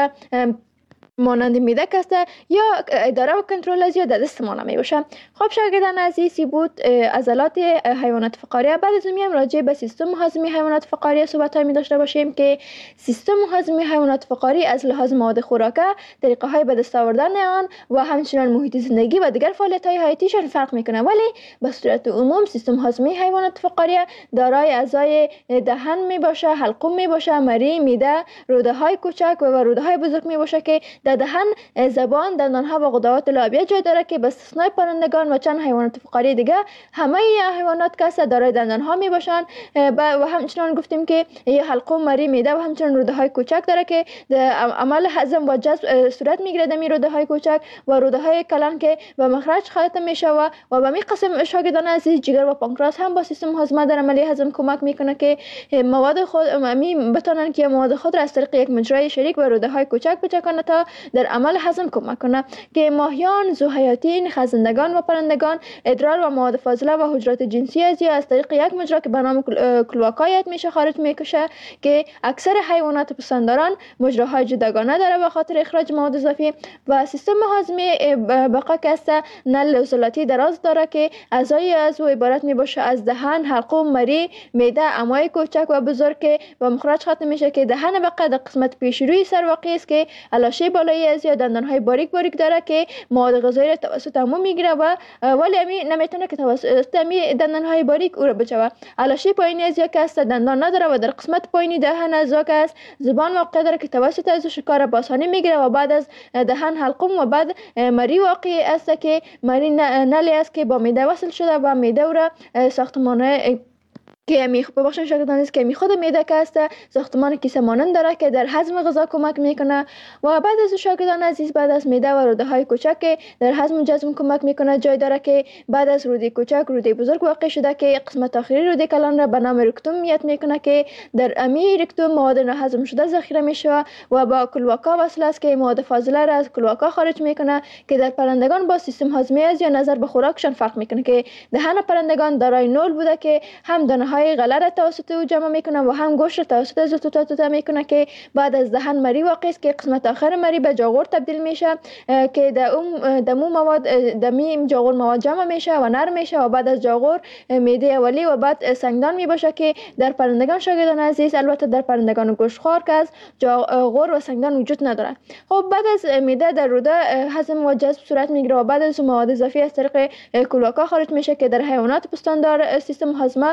S2: مانند میده است یا اداره و کنترل از یا در دست ما نمی باشه. خب شاگردان عزیزی بود عضلات حیوانات فقاریه. بعد از میام راجع به سیستم هاضمه حیوانات فقاریه صحبت می داشته باشیم که سیستم هاضمه حیوانات فقاری از لحاظ مواد خوراکه، طریقه های به دست آوردن آن و همچنین محیط زندگی و دیگر فعالیت های حیاتیشان فرق میکنه، ولی به صورت عموم سیستم هاضمه حیوانات فقاریه دارای اعضای دهن می باشه، حلقوم می باشه، مری، میده، روده های کوچک و روده های بزرگ می باشه که در دهن، زبان، دندانها و غدوات لعابیه جای داره که به استثنای پرندگان و چند حیوانات فقاری دیگه همه حیوانات که دارای دندانها می باشن و همچنین گفتیم که یه حلقوم، مری، میده و همچنین روده های کوچک داره که عمل هضم و جذب صورت میگیره در روده های کوچک و روده های کلان که به مخرج ختم میشه و و به می قسم شاگردان عزیز جگر و پانکراس هم با سیستم هاضمه در عملیه هضم کمک میکنه که مواد خود می بتونن که مواد خود را از طریق یک مجرای شریک و روده های کوچک بچکانه تا در عمل هضم کمک کنه که ماهیان، زوحیاتین، خزندگان و پرندگان ادرار و مواد فاضله و حجرات جنسی از یا از طریق یک مجرا که به نام کلواکایت میشه خارج میکشه که اکثر حیوانات پستانداران مجراهای جداگانه داره به خاطر اخراج مواد اضافی. و سیستم هاضمه بقا که است نل عضلاتی دراز داره که اعضای از او عبارت میباشه از دهن، حلقوم، مری، معده، امعای کوچک و بزرگ که به مخرج ختم میشه که دهن بقا در قسمت پیش روی سر واقع است که علاشه بالایی از یا دندانهای باریک باریک داره که مواد غذایی را توسط امو میگیره و ولی امی نمیتونه که توسط امی دندانهای باریک او را بچوه. علاشه پایینی از یا که است دندان نداره و در قسمت پایینی دهن از یا که است زبان واقع داره که توسط از شکار با آسانی میگیره و بعد از دهن حلقوم و بعد مری واقع است که مری نلی است که با معده وصل شده و معده او را ساختمان که می ببخشید شاگردان است که می خود معده که است ساختمان کیسه مانند داره که در هضم غذا کمک میکنه و بعد از شاگردان عزیز بعد از معده و روده های کوچک که در هضم و جذب کمک میکنه جای داره که بعد از روده کوچک روده بزرگ واقع شده که قسمت آخری روده کلان را به نام رکتوم میاد میکنه که در امی رکتوم مواد ناهضم شده ذخیره میشه و با کلواکا وصل است که مواد فاضله را از کلواکا خارج میکنه که در پرندگان با سیستم هاضمه از یا نظر به خوراکشان فرق میکنه که دهن پرندگان دارای نول بوده که هم دانه های غله را توسط او جمع میکنه و هم گوشت را توسط از توتا توتا میکنه که بعد از دهن مری واقع است که قسمت آخر مری به جاغور تبدیل میشه که در اون دمو مواد دمی جاغور مواد جمع میشه و نرم میشه و بعد از جاغور معده اولی و بعد سنگدان میباشه که در پرندگان شاگردان عزیز البته در پرندگان گوشتخوار که از جاغور و سنگدان وجود نداره. خب بعد از معده در روده هضم و جذب صورت میگیره و بعد از مواد اضافی از طریق کلواکا خارج میشه که در حیوانات پستاندار سیستم هاضمه به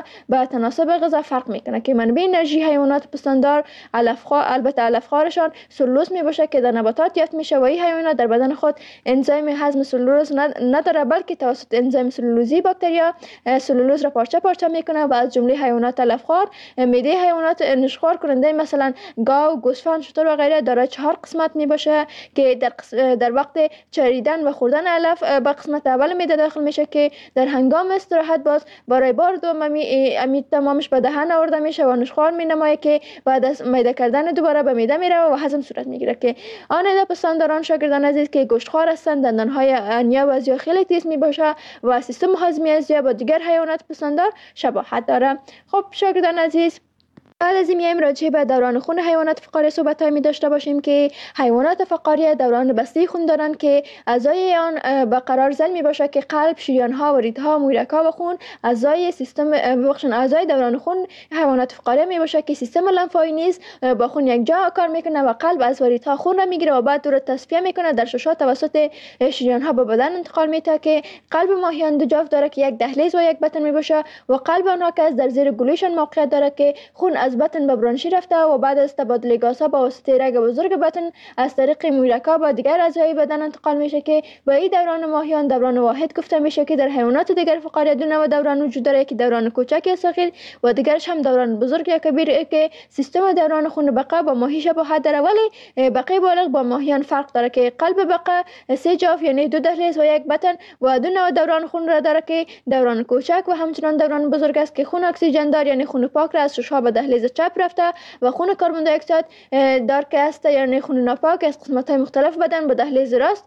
S2: تناسب غذا فرق میکنه که منبع انرژی حیوانات پستاندار علفخوار، البته علفخوارشان سلولوز می باشه که در نباتات یافت میشه و این حیوانات در بدن خود انزیم هضم سلولوز نداره، بلکه توسط انزیم سلولوزی باکتریا سلولوز را پارچه پارچه میکنه و از جمله حیوانات علفخوار معده حیوانات نشخوار کننده مثلا گاو، گوسفند، شتر و غیره دارای چهار قسمت می باشه که در در وقت چریدن و خوردن علف به قسمت اول معده داخل میشه که در هنگام استراحت باز برای بار دوم امی, امی تمامش به دهن آورده میشه و نشخوار می نمایه که بعد از میده کردن دوباره به معده میره و هضم صورت میگیره. که آن عده پستانداران شاگردان عزیز که گوشتخوار هستند دندانهای انیا و ازیا خیلی تیز می باشه و سیستم هضمی ازیا با دیگر حیوانات پستاندار شباهت داره. خب شاگردان عزیز، بعد از این میایم راجع به دوران خون حیوانات فقاریه صحبت های می داشته باشیم که حیوانات فقاریه دوران بسته خون دارند که اعضای آن به قرار زل می باشه که قلب، شریان ها و ریدها، مویرک ها و خون اعضای سیستم بخشن اعضای دوران خون حیوانات فقاریه می باشه که سیستم لنفاوی نیز با خون یک جا کار میکنه و قلب از ریدها خون را میگیره و بعد دور تصفیه میکنه در ششها توسط شریان ها به بدن انتقال میده که قلب ماهیان دو جفت داره که یک دهلیز و یک بطن می باشه و قلب آنها که در زیر گلوشان موقعیت داره که خون از بطن به برانشی رفته و بعد از تبادل گازها با واسطه رگ بزرگ بطن از طریق مویرک‌ها با دیگر اعضای بدن انتقال میشه که به این دوران ماهیان دوران واحد گفته میشه که در حیوانات دیگر فقاریه دو نوع دوران وجود داره که دوران کوچک یا صغیر و دیگرش هم دوران بزرگ یا کبیر که سیستم دوران خون بقا با ماهی شباهت داره ولی بقای بالغ با ماهیان فرق داره که قلب بقا سه جاف یعنی دو دهلیز و یک بطن و دو نوع دوران خون را داره که دوران کوچک و همچنان دوران بزرگ است که خون اکسیژن دار یعنی خون پاک را از ششها به دهلیز چپ رفته و خون کربن دی اکساید دار که است یعنی خون ناپاک از قسمت های مختلف بدن به دهلیز راست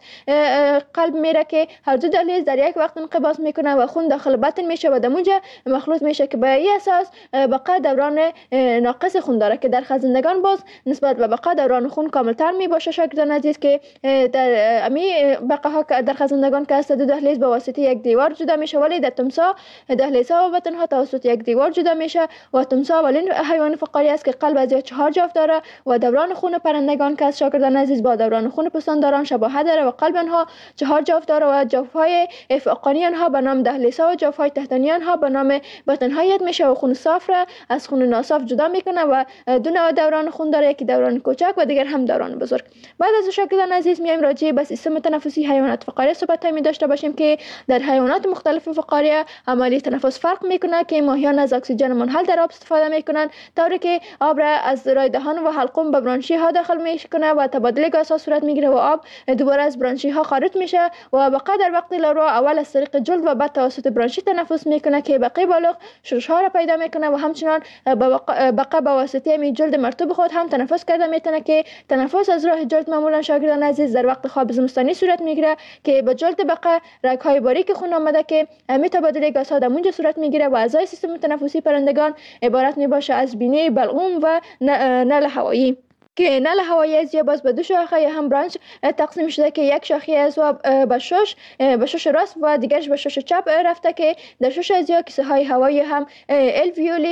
S2: قلب میره که هر دو دهلیز در یک وقت انقباض میکنه و خون داخل بطن میشه و دمونجا مخلوط میشه که به این اساس بقا دوران ناقص خون داره که در خزندگان باز نسبت به بقا دوران خون کاملتر می باشه. شاگردان عزیز که در امی بقاها در خزندگان که است دو دهلیز به واسطه یک دیوار جدا میشه ولی در تمساح دهلیزها و بطن ها توسط یک دیوار جدا میشه و تمساح اولین حیوان فقاریه است که قلب از چهار جفت داره و دوران خون پرندگان که از شاگردان عزیز با دوران خون پستانداران شباهت داره و قلب آنها چهار جفت داره و جوفهای فوقانی آنها به نام دهلیزها و جوفهای تحتانی آنها به نام بطن‌ها یاد میشه و خون صاف را از خون ناصاف جدا میکنه و دو نوع دوران خون داره، یکی دوران کوچک و دیگر هم دوران بزرگ. بعد از شاگردان عزیز میایم راجع به سیستم تنفسی حیوانات فقاریه صحبت می داشته باشیم که در حیوانات مختلف فقاریه عملیه تنفس فرق میکنه که ماهیان از اکسیژن منحل در آب استفاده میکنن طوری که آب را از رای دهان و حلقوم به برانشی ها داخل میکنه و تبادل گازها صورت میگیره و آب دوباره از برانشی ها خارج میشه و بقا در وقت لاروا اول از طریق جلد و بعد توسط برانشی تنفس میکنه که بقای بالغ شش ها را پیدا میکنه و همچنان بقا به واسطه می جلد مرطوب خود هم تنفس کرده میتونه که تنفس از راه جلد معمولا شاگردان عزیز در وقت خواب زمستانی صورت میگیره که به جلد بقا رگ های باریک خون آمده که می تبادل گازها در اونجا صورت میگیره و اعضای سیستم تنفسی پرندگان عبارت میباشه از بینی، بلعوم و نل هوایی که نل هوایی از باز به دو شاخه یا هم برانچ تقسیم شده که یک شاخه از به شش به شش راست و دیگرش به شش چپ رفته که در شش از یا کیسه های هوایی هم الویولی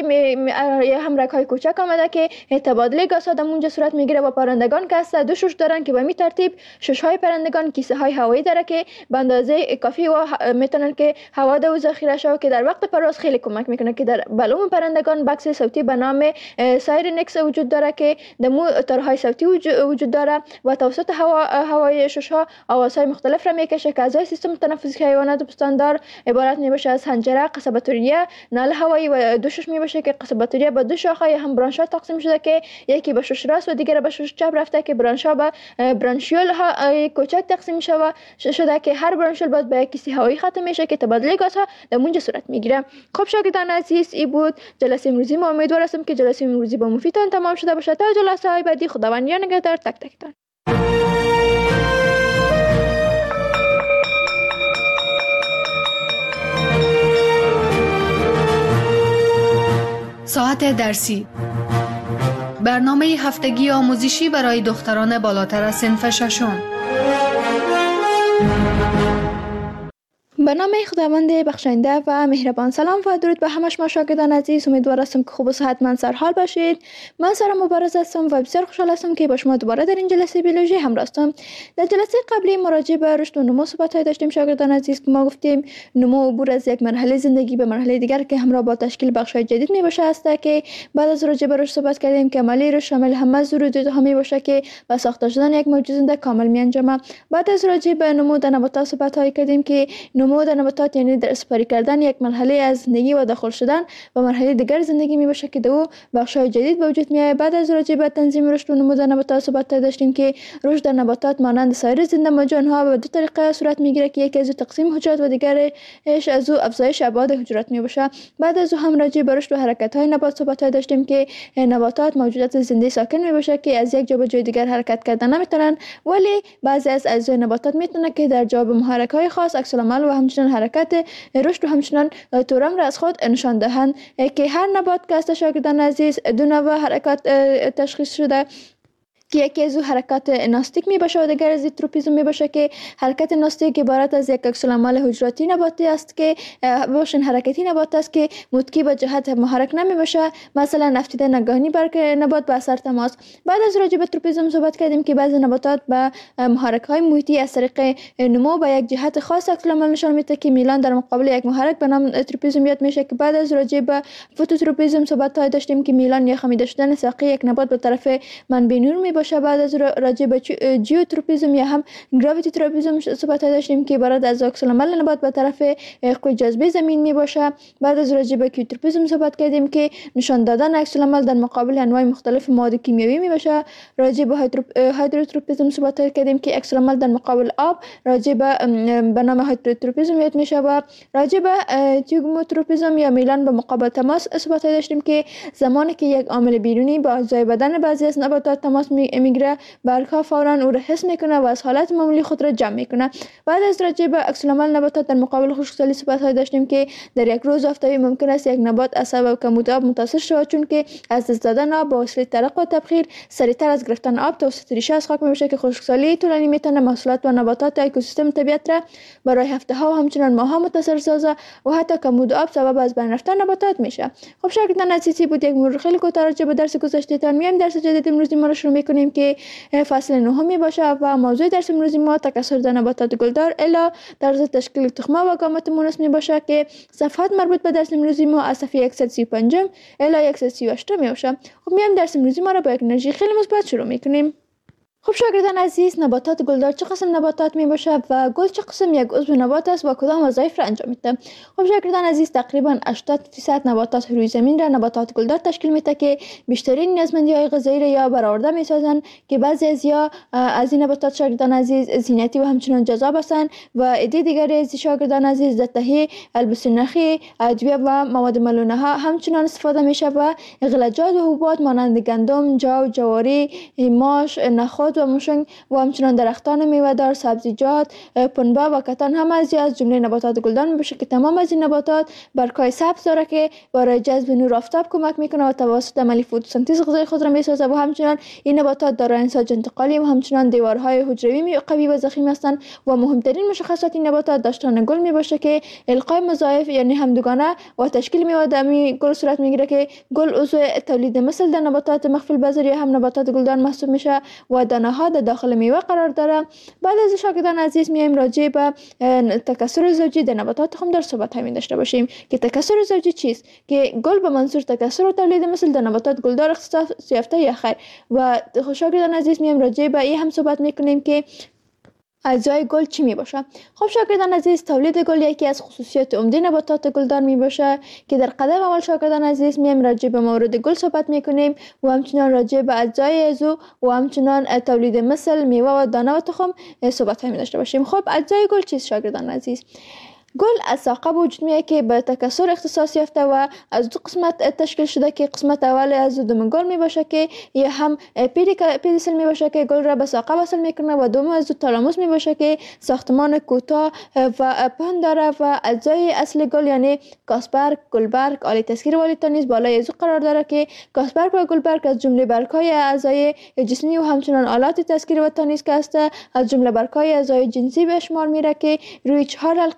S2: یا هم رگ های کوچک آمده که تبادل گازها در اونجا صورت میگیره و پرندگان که است دو شش دارن که به می ترتیب شش های پرندگان کیسه های هوایی داره که به اندازه کافی و میتونن که هوا دو ذخیره شو که در وقت پرواز خیلی کمک میکنه که در بلوم پرندگان بکس صوتی به نام سایرنکس وجود داره که دمو تارهای صوتی وجود داره و توسط هوا هوای ششها آوازهای مختلف را میکشه که اعضای سیستم تنفسی حیوانات پستاندار عبارت میباشه از حنجره، قصباتوریه، نل هوایی و دو شش میباشه که قصباتوریه با دو شاخه هم برانش‌ها تقسیم شده که یکی به شش راست و دیگر به شش چپ رفته که برانش‌ها به برانشیول ها کوچک تقسیم شده شده که هر برانشیول باید به یک کیسه هوایی ختم میشه که تبادل گازها در اونجا صورت میگیره. خب شاگردان عزیز این بود جلسه امروزی ما. امیدوار هستم که جلسه امروزی با مفیدتان تمام شده باشه. تا جلسه های بعدی خداوند یار نگهدار تک تکتان.
S11: ساعت درسی، برنامه هفتگی آموزشی برای دختران بالاتر از صنف ششم.
S2: به نام خداوند بخشنده و مهربان. سلام و درود به همه شما شاگردان عزیز. امیدوار هستم که خوب و صحتمند سرحال باشید. من سارا مبارز هستم و بسیار خوشحال هستم که با شما دوباره در این جلسه بیولوژی همراه هستم. در جلسه قبلی مراجعه به رشد و نمو صحبت‌های داشتیم شاگردان عزیز که ما گفتیم نمو عبور از یک مرحله زندگی به مرحله دیگر که همراه با تشکیل بخش‌های جدید میباشه است که بعد از راجع به رشد صحبت کردیم که عملی رشد شامل همه ضروریات‌ها میباشه که با ساخته شدن یک موجود زنده کامل میانجامه. بعد از راجع به نمو در نباتات صحبت‌های کردیم که نمو در نباتات یعنی در سپری کردن یک مرحله از زندگی و داخل شدن و مرحله دیگر زندگی میباشه که دو بخش‌های جدید به وجود میاد. بعد از راجع به تنظیم رشد و نمو در نباتات صحبت داشتیم که رشد در نباتات مانند سایر زنده موجودها به دو طریقه صورت میگیره که یکی از تقسیم حجرات و دیگرش از افزایش ابعاد حجرات میباشه. بعد از هم راجع به رشد و حرکت‌های نبات صحبت داشتیم که نباتات موجودات زنده ساکن میباشه که از یک جا به جای دیگر حرکت کردن نمیتونن، ولی بعضی از اجزای نباتات میتونه که در جواب محرک‌های خاص عکس العمل و همچنین حرکت رشد و همچنان تورم را از خود نشان دهند که هر نبات که است شاگردان عزیز دو نوع حرکات تشخیص شده که یکی از حرکات ناستیک می باشه و دیگر از تروپیزم می باشه که حرکت ناستیک عبارت از یک عکس العمل حجراتی نباتی است که باشن حرکتی نبات است که متکی به جهت محرک نمی باشه، مثلا افتیده نگاهی برگ نبات به اثر تماس. بعد از راجع به تروپیزم صحبت کردیم که بعضی نباتات به محرک های محیطی از طریق نمو به یک جهت خاص عکس العمل نشان میده که میلان در مقابل یک محرک به نام تروپیزم یاد میشه که بعد از راجع به فوتوتروپیزم صحبت داشتیم که میلان یا خمیده شدن ساقه یک نبات به طرف منبع نور می باشه. بعد از راجع به جیوتروپیزم یا هم گراویتی تروپیزم صحبت داشتیم که عبارت از عکس العمل نبات به طرف قوه جاذبه زمین می باشه. بعد از راجع به کیوتروپیزم صحبت کردیم که نشان دادن عکس العمل در مقابل انواع مختلف مواد کیمیایی می باشه. راجع به هیدروتروپیزم صحبت کردیم که عکس العمل در مقابل آب راجع به به نام هیدروتروپیزم یاد میشه. و راجع به تیوگموتروپیزم یا میلان به مقابل تماس صحبت داشتیم که زمانی که یک عامل بیرونی با اعضای بدن بعضی از نباتات تماس میگیره برگ‌ها فوراً او را حس میکنه و از حالت معمولی خود را جمع میکنه. بعد از راجع به عکس العمل نباتات در مقابل خشکسالی صحبت های داشتیم که در یک روز آفتابی ممکن است یک نبات از سبب کمبود آب متاثر شود، چون که از دست دادن آب با وسیله ترق و تبخیر سریعتر از گرفتن آب توسط ریشه از خاک میشه که خشکسالی طولانی میتونه محصولات و نباتات اکوسیستم طبیعت را برای هفته ها و همچنین ماه ها متاثر سازه و حتی کمبود آب سبب از بین رفتن نباتات میشه. خب شاگردان عزیزی بود یک مرور خیلی کوتاه راجع به درس گذشته تان. میایم درس جدید امروزی ما رو شروع میکنیم که فصل نهم باشه و موضوع درس امروزی ما تکثر در نباتات گلدار الا طرز تشکیل تخمه و گامات مونس می باشه که صفحات مربوط به درس امروزی ما از صفحه صد و سی و پنج الا صد و سی و هشت می باشه. خب میایم درس امروزی ما رو با یک انرژی خیلی مثبت شروع میکنیم. خب شاگردان عزیز، نباتات گلدار چه قسم نباتات می باشه و گل چه قسم یک عضو نبات است و کدام وظایف را انجام میده؟ خب شاگردان عزیز، تقریبا هشتاد درصد نباتات روی زمین را نباتات گلدار تشکیل میده که بیشترین نیازمندی‌های غذایی را یا برآورده میسازند که بعضی از یا از این نباتات شاگردان عزیز زینتی و همچنین جذاب هستند و عده دیگر از شاگردان عزیز در تهیه البسه نخی، ادویه و مواد ملونه ها همچنین استفاده میشه و غلجات و حبوبات مانند گندم، جو، جواری، ماش، نخود و موشنگ و همچنان درختان میوه‌دار، سبزیجات، پنبه و کتان هم از از جمله نباتات گلدان میشه که تمام از این نباتات برگ‌های سبز داره که برای جذب نور آفتاب کمک میکنه و توسط عمل فتوسنتز غذای خود را میسازه و همچنان این نباتات دارای انساج انتقالی و همچنان دیوارهای حجروی قوی و ضخیم هستند و مهمترین مشخصات این نباتات داشتن گل میباشه که القای وظایف یعنی همدوگانه و تشکیل میوه دمی گل صورت میگیره که گل عضو تولید مثل در نباتات مخفی البذر یا هم نباتات گلدان محسوب میشه و دانه ها در داخل میوه قرار داره. بعد از شاگردان عزیز میایم راجع به تکثر زوجی در نباتات خمدار صحبت همین داشته باشیم که تکثر زوجی چیست؟ که گل به منظور تکثر و تولید مثل در نباتات گلدار اختصاص یافته یا خیر. و شاگردان عزیز میایم راجع به این هم صحبت میکنیم که اجزای گل چی می باشه؟ خب شاگردان عزیز، تولید گل یکی از خصوصیات عمده نباتات گلدار می باشه که در قدم اول شاگردان عزیز میایم راجع به مورد گل صحبت میکنیم و همچنان راجع به اجزای عضو و همچنان تولید مثل میوه و دانه و تخم صحبت می داشته باشیم. خب اجزای گل چیست شاگردان عزیز؟ گل از ساقه وجود میاد که به تکثر اختصاص یافته و از دو قسمت تشکیل شده که قسمت اول از دوم گل می باشه که یه هم پدیسل می باشه که گل را به ساقه وصل میکنه و دوم از دو تالاموس می باشه که ساختمان کوتاه و پهن داره و اجزای اصل گل یعنی کاسبرگ، گلبرگ، آلی تسکیر و آلی تانیز بالای ازو قرار داره که کاسبرگ و گلبرگ از جمله برگ‌های اعضای جسمی و همچنان آلات تسکیر و تانیز که است از جمله برگ‌های اعضای جنسی به شمار میره که روی چهار حلقه ازی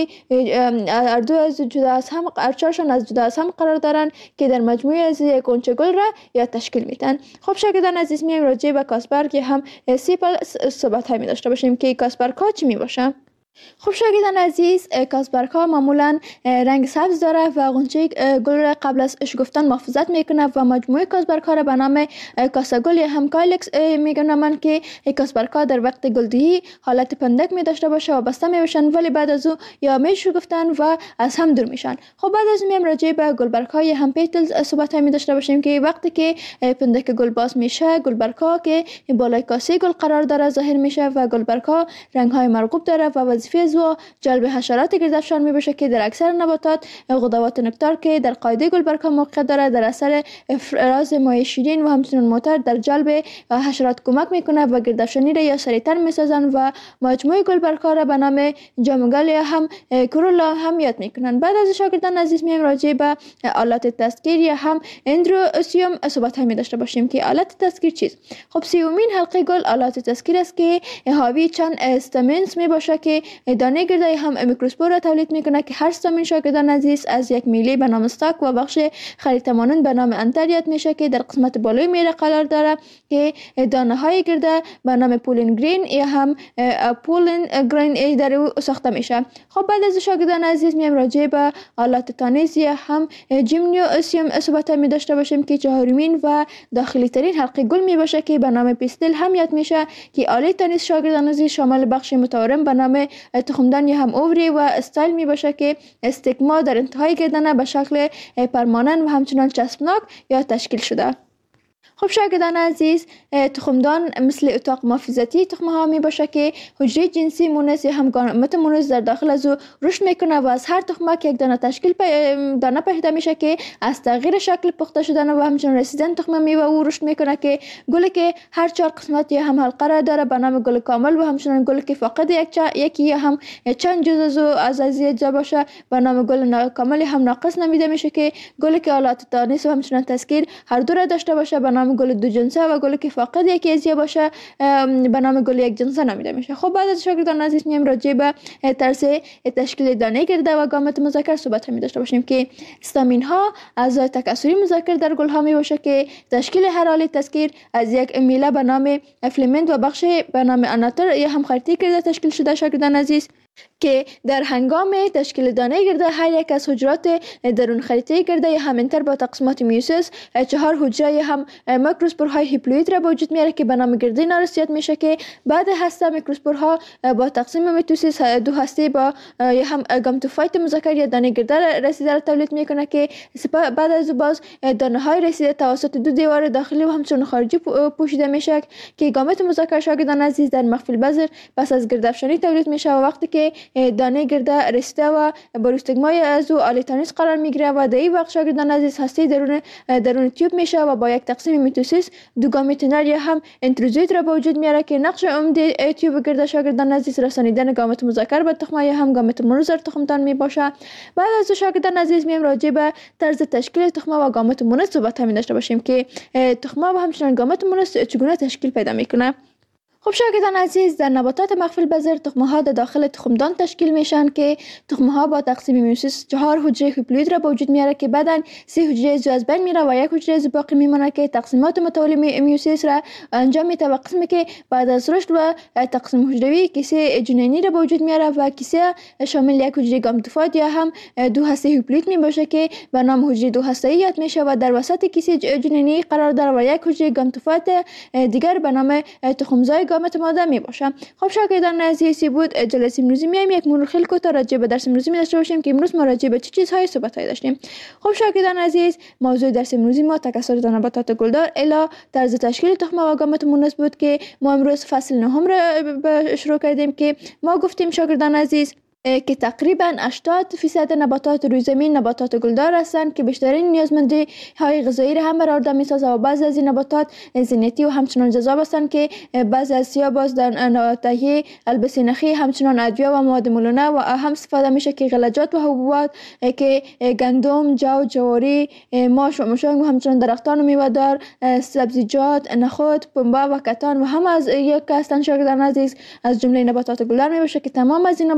S2: هر دو از جدا از هم هر چهارشان از جدا از هم قرار دارن که در مجموعه از یک غنچه گل را یا تشکیل میدن. خب شاگردان عزیز میایم راجع به کاسبرگ هم سیپل صحبت های می داشته باشیم که کاسبرگ ها چی می باشه. خب شاگردان عزیز کاسبرگ ها معمولا رنگ سبز داره و غنچه گل را قبل از شکفتن محافظت میکنه و مجموعه کاسبرگ ها را به نام کاسه گل یا هم کایلکس میگنامن که کاسبرگ ها در وقت گلدهی حالت پندک می داشته باشه و بسته می باشن ولی بعد از او یا می شکفتن و از هم دور میشن. خب بعد از میم راجع به گلبرگ های هم پیتلز صحبت می داشته باشیم که وقتی که پندک گل باز میشه گلبرگ ها که بالای کاسه گل قرار داره ظاهر میشه و گلبرگ ها رنگ های مرغوب داره و وظیفه زو جلب حشرات گردافشان می باشه که در اکثر نباتات غدوات نکتار که در قاعده گلبرگ ها موقع داره در اثر افراز مایع شیرین و همچنین موتر در جلب حشرات کمک میکنه و گردافشانی را یا سریعتر میسازن و مجموعه گلبرگ ها را به نام جامگل یا هم کرولا هم یاد میکنن. بعد از شاگردان عزیز میایم راجع به آلات تسکیر یا هم اندروسیوم صحبت می داشته باشیم که آلات تسکیر چیست. خب سیومین حلقه گل آلات تسکیر است که حاوی چند استامینز می باشه که دانه گردای هم میکروسپور را تولید میکنه که هر استامین شاگردان عزیز از یک میله به نام استاک و بخش خریطه مانند به نام انتر یاد میشه که در قسمت بالای میله قرار داره که دانه های گرده به نام پولین گرین یا هم پولین گرین در او ساخته میشه. خب بعد از شاگردان عزیز میایم راجع به آلات تانیز یا هم جیمنوسیوم صحبت می داشته باشیم که چهارمین و داخلی ترین حلقه گل می باشه که به نام پیستل هم یاد میشه که آله تانیز شاگردان عزیز شامل بخش متورم به نام تخمدان یا هم اووری و استایل می باشه که استگما در انتهای گردنه به شکل پرمانن و همچنان چسبناک یا تشکیل شده. خب شاگردان عزیز تخمدان مثل اتاق محافظتی تخمه ها می باشه که حجره جنسی مونس یا هم گامت مونس در داخل از او رشد میکنه و از هر تخمک یک دانه تشکیل دانه پیدا میشه که از تغییر شکل پخته شدن و همچنین رسیدن تخمه میوه او رشد میکنه که گلی که هر چهار قسمت یا هم حلقه را داره به نام گل کامل و همچنین گلی که فقط یک یکی یا هم چند جزء از از از اجزا باشه به نام گل ناکامل هم ناقص نامیده میشه که گلی که آلات تانیث و همچنین تسکیر هر دو را داشته باشه به نام گل دو جنسه و گلی که فقط یکی ازیا باشه به نام گل یک جنسه نامیده میشه. خب بعد از شاگردان عزیز میایم راجع به طرز تشکیل دانه گرده و گامت مذکر صحبت می داشته باشیم که استامین ها اعضای تکثری مذکر در گل ها می باشه که تشکیل هر آله تسکیر از یک میله به نام فیلامنت و بخش به نام اناتر یا هم خرطی گرده تشکیل شده شاگردان عزیز که در هنگام تشکیل دانه گرده هر یک از حجرات درون خریطه گرده یا همینتر با تقسیمات میوسیس چهار حجره یا هم میکروسپورهای هیپلوید را به وجود میاره که به نام گرده نارسیات میشه که بعد هسته میکروسپورها با تقسیم میتوسیس دو هسته با یا هم گامتوفایت مذکر یا دانه گرده رسیده را تولید میکنه که بعد از باز دانه های رسیده توسط دو دیوار داخلی و همچنین خارجی پوشیده میشه که گامت مذکر شاگردان عزیز در مخفی البذر پس از گردافشانی تولید میشه و وقتی که دانه گرده رسیده و بروستگمای از او آلیتانیس قرار میگیره و در این وقت شاگردان عزیز هسته درون درون تیوب میشه و با یک تقسیم میتوسیس دو گامیتونر یا هم انتروزوید را به وجود میاره که نقش عمده تیوب گرده شاگردان عزیز رسانیدن گامت مذکر به تخمه یا هم گامت مونوز در تخمدان میباشه. بعد از شاگردان عزیز میم راجع به طرز تشکیل تخمه و گامت مونوز صحبت می داشته باشیم که تخمه و همچنین گامت مونوز چگونه تشکیل پیدا میکنه. خب شاگردان عزیز در نباتات مخفی البذر تخمه ها در داخل تخمدان تشکیل میشن که تخمه ها با تقسیم میوسیس چهار حجره هیپلوید را به وجود میاره که بعداً سه حجره زو از بین میره و یک حجره زو باقی میمونه که تقسیمات متوالی میوسیس را انجام میده و قسمی که بعد از رشد و تقسیم حجروی کیسه جنینی را به وجود میاره و کیسه شامل یک حجره گامتوفایت یا هم دو هسته هیپلوید میباشه که به نام حجره دو هسته یاد میشه و در وسط کیسه جنینی قرار داره و یک حجره گامتوفایت دیگر به نام تخمزای گامت ماده می باشه. خب شاگردان عزیزی بود جلسه امروزی میایم یک مرور خیلی کوتاه راجع به درس امروزی می داشته باشیم که امروز ما راجع به چه چیزهای صحبت های داشتیم. خب شاگردان عزیز موضوع درس امروزی ما تکثر نباتات گلدار الی طرز تشکیل تخمه و گامت مونس بود که ما امروز فصل نهم را شروع کردیم که ما گفتیم شاگردان عزیز که تقریبا هشتاد درصد نباتات روی زمین نباتات گلدار هستند که بیشترین نیازمندی های غذایی را هم برآورده می‌سازند و بعضی از این نباتات زینتی و همچنان جذاب هستند که بعضی از سیا باز در تهیه البسه نخی همچنان ادویه و مواد مولونه و هم استفاده میشه که غلجات و حبوبات که گندم، جو، جواری، ماش و مشنگ و همچنان درختان میوه‌دار، سبزیجات، نخود، پنبه و کتان و هم از یک هستند شاگردان عزیز از جمله نباتات گلدار میباشه که تمام از این نباتات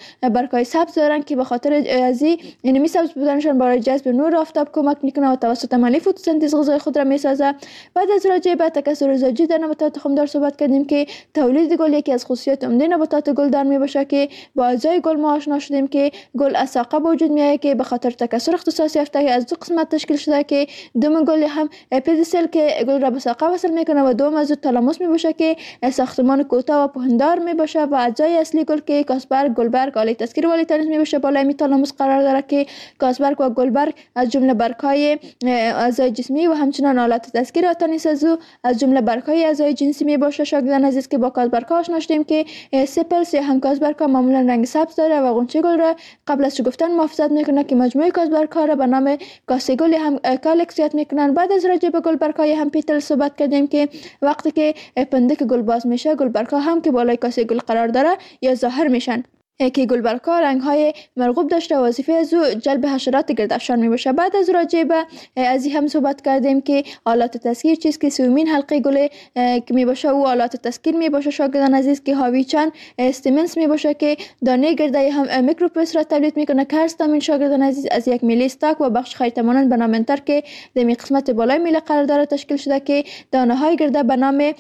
S2: برگ‌های سبز دارند که به خاطر از اینمی سبز بودنشان برای جذب نور آفتاب کمک میکنه و توسط عملیه فتوسنتز غذای خود را میسازه. بعد از راجع به تکثر زوجی در نباتات تخمدار صحبت کردیم که تولید گل یکی از خصوصیات عمده نباتات گلدان میباشه که با اجزای گل ما آشنا شدیم که گل از ساقه به وجود میاد که به خاطر تکثر اختصاص یافته از دو قسمت تشکیل شده که دوم گل هم پدیسل که گل را به ساقه وصل میکنه و دوم از تالاموس میباشه که ساختمان کوتاه و پهندار میباشه و اجزای اصلی گل که کاسبرگ، گلبرگ، آله تسکیر و آله تانیس میباشه بالای می تالاموس قرار داره که کاسبرگ و گلبرگ از جمله برگ‌های اعضای جسمی و همچنین آلات تسکیر و تانیس از از جمله برگ‌های اعضای جنسی میباشه. شاگردان عزیز که با کاسبرگ‌ها آشنا شدیم که سپلس یا هم کاسبرگ‌ها معمولا رنگ سبز داره و غنچه گل را قبل از شکفتن محافظت میکنه که مجموعه کاسبرگ‌ها را به نام کاسه گل هم کالکسیات میکنن. بعد از راجع به گلبرگ‌های هم پیتل صحبت کردیم که وقتی که پندک گل باز میشه گلبرگ‌ها هم که بالای کاسه گل قرار داره یا ظاهر میشن که گلبرگ‌ها رنگ‌های مرغوب داشته و وظیفه از او جلب حشرات گردافشان میباشه. بعد از راجع به از این هم صحبت کردیم که آلات تسکیر چیز که سومین حلقه گل که میباشه او آلات تسکیر میباشه. شاگردان عزیز که حاوی چند استمنس میباشه که دانه گرده هم میکروپس را تولید میکنه که هر استامین شاگردان عزیز از یک میله استاک و بخش خیط مانند به نام انتر که در قسمت بالای میله قرار داره تشکیل شده که دانه های گرده به نام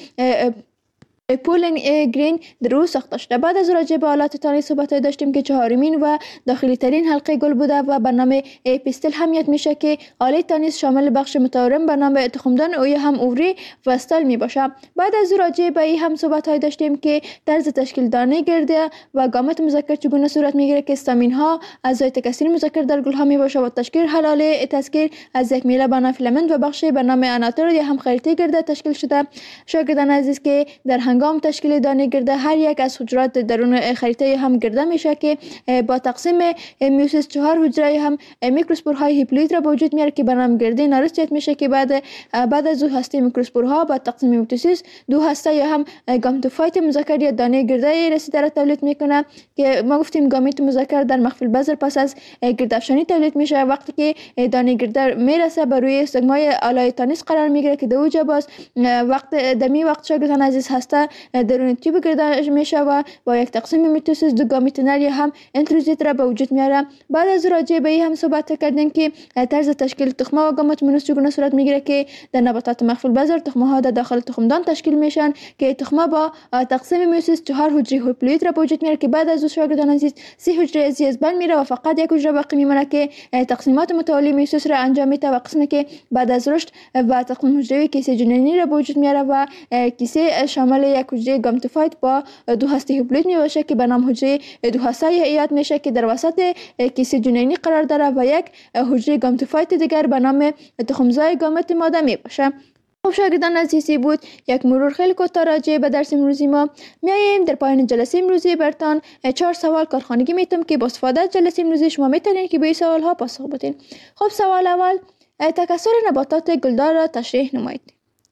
S2: پولن گرین در او ساخته شده. بعد از راجع به آلات تانی صحبت داشتیم که چهارمین و داخلی ترین حلقه گل بوده و به نام پیستل همیت میشه که آله تانیس شامل بخش متورم به نام تخمدان او هم اوری و استال می باشه. بعد از راجع به این هم صحبت های داشتیم که طرز تشکیل دانه گرده و گامت مذکر چگونه صورت میگیره که استامین ها اعضای تکثیر مذکر در گل ها می باشه و تشکیل حلاله تسکیر از یک میله به نام فیلامنت و بخش به نام اناتور یا هم خریطه گرده تشکیل شده. شاگردان عزیز که در هنگام تشکیل دانه گرده هر یک از حجرات درون خریطه هم گرده میشه که با تقسیم میوسیس چهار حجره هم میکروسپورهای هیپلوید را به وجود میاره که به نام گرده نارسیت میشه که بعد بعد از دو هسته میکروسپورها با تقسیم میوسیس دو هسته یا هم گامتوفایت مذکر یا دانه گرده رسیده را تولید میکنه که ما گفتیم گامیت مذکر در مخفی البذر پس از گردافشانی تولید میشه. وقتی که دانه گرده میرسه بر روی سگمای آلای تانیس قرار میگیره که در اوجا باز وقت دمی وقت شاگردان عزیز هسته درون تیوب گرده میشه و با یک تقسیم میتوسیس دو گامیت نر یا هم انتروزیت را به وجود میاره. بعد از راجع به این هم صحبت کردیم که طرز تشکیل تخمه و گامت مونوس چگونه صورت میگیره که در نباتات مخفی البذر تخمه ها در داخل تخمدان تشکیل میشن که تخمه با تقسیم میوسیس چهار حجره هیپلوید را به وجود میاره که بعد از شاگردان عزیز سه حجره از از بین میره و فقط یک حجره باقی میمونه که تقسیمات متوالی میوسیس را انجام میده و قسمی که بعد از رشد و تقسیم حجره کیسه جنینی را به وجود میاره و کیسه شامل یک حجره گامتوفایت با دو هسته هیپلوید میباشه که به نام حجره دو هسته ایاد میشه که در وسط کیسه جنینی قرار داره و یک حجره گامتوفایت دیگر به نام تخمزای گامت ماده میباشه. خب شاگردان عزیزی بود یک مرور خیلی کوتاه راجع به درس امروزی ما. میایم در پایان جلسه امروزی برتان چهار سوال کارخانگی میتونم که با استفاده از جلسه امروزی شما میتونید که به این سوال ها پاسخ بدین. خب سوال اول، تکثر نباتات گلدار را تشریح نمایید.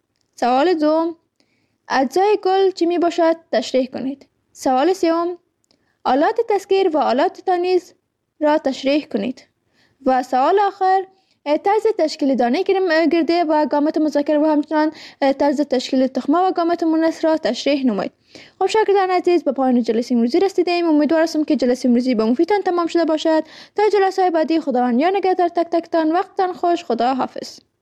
S2: سوال دوم، اجزای گل چی می باشد تشریح کنید. سوال سوم، آلات تسکیر و آلات تانیز را تشریح کنید. و سوال آخر، طرز تشکیل دانه گرده و گامت مذکر و همچنان طرز تشکیل تخمه و گامت مونث را تشریح نمایید. خب شاگردان عزیز به پایان جلسه امروزی رسیدیم. امیدوار هستم که جلسه امروزی به مفیدتان تمام شده باشد. تا جلسه بعدی خداوند یا نگهدار تک تکتان. وقتتان خوش. خدا حافظ.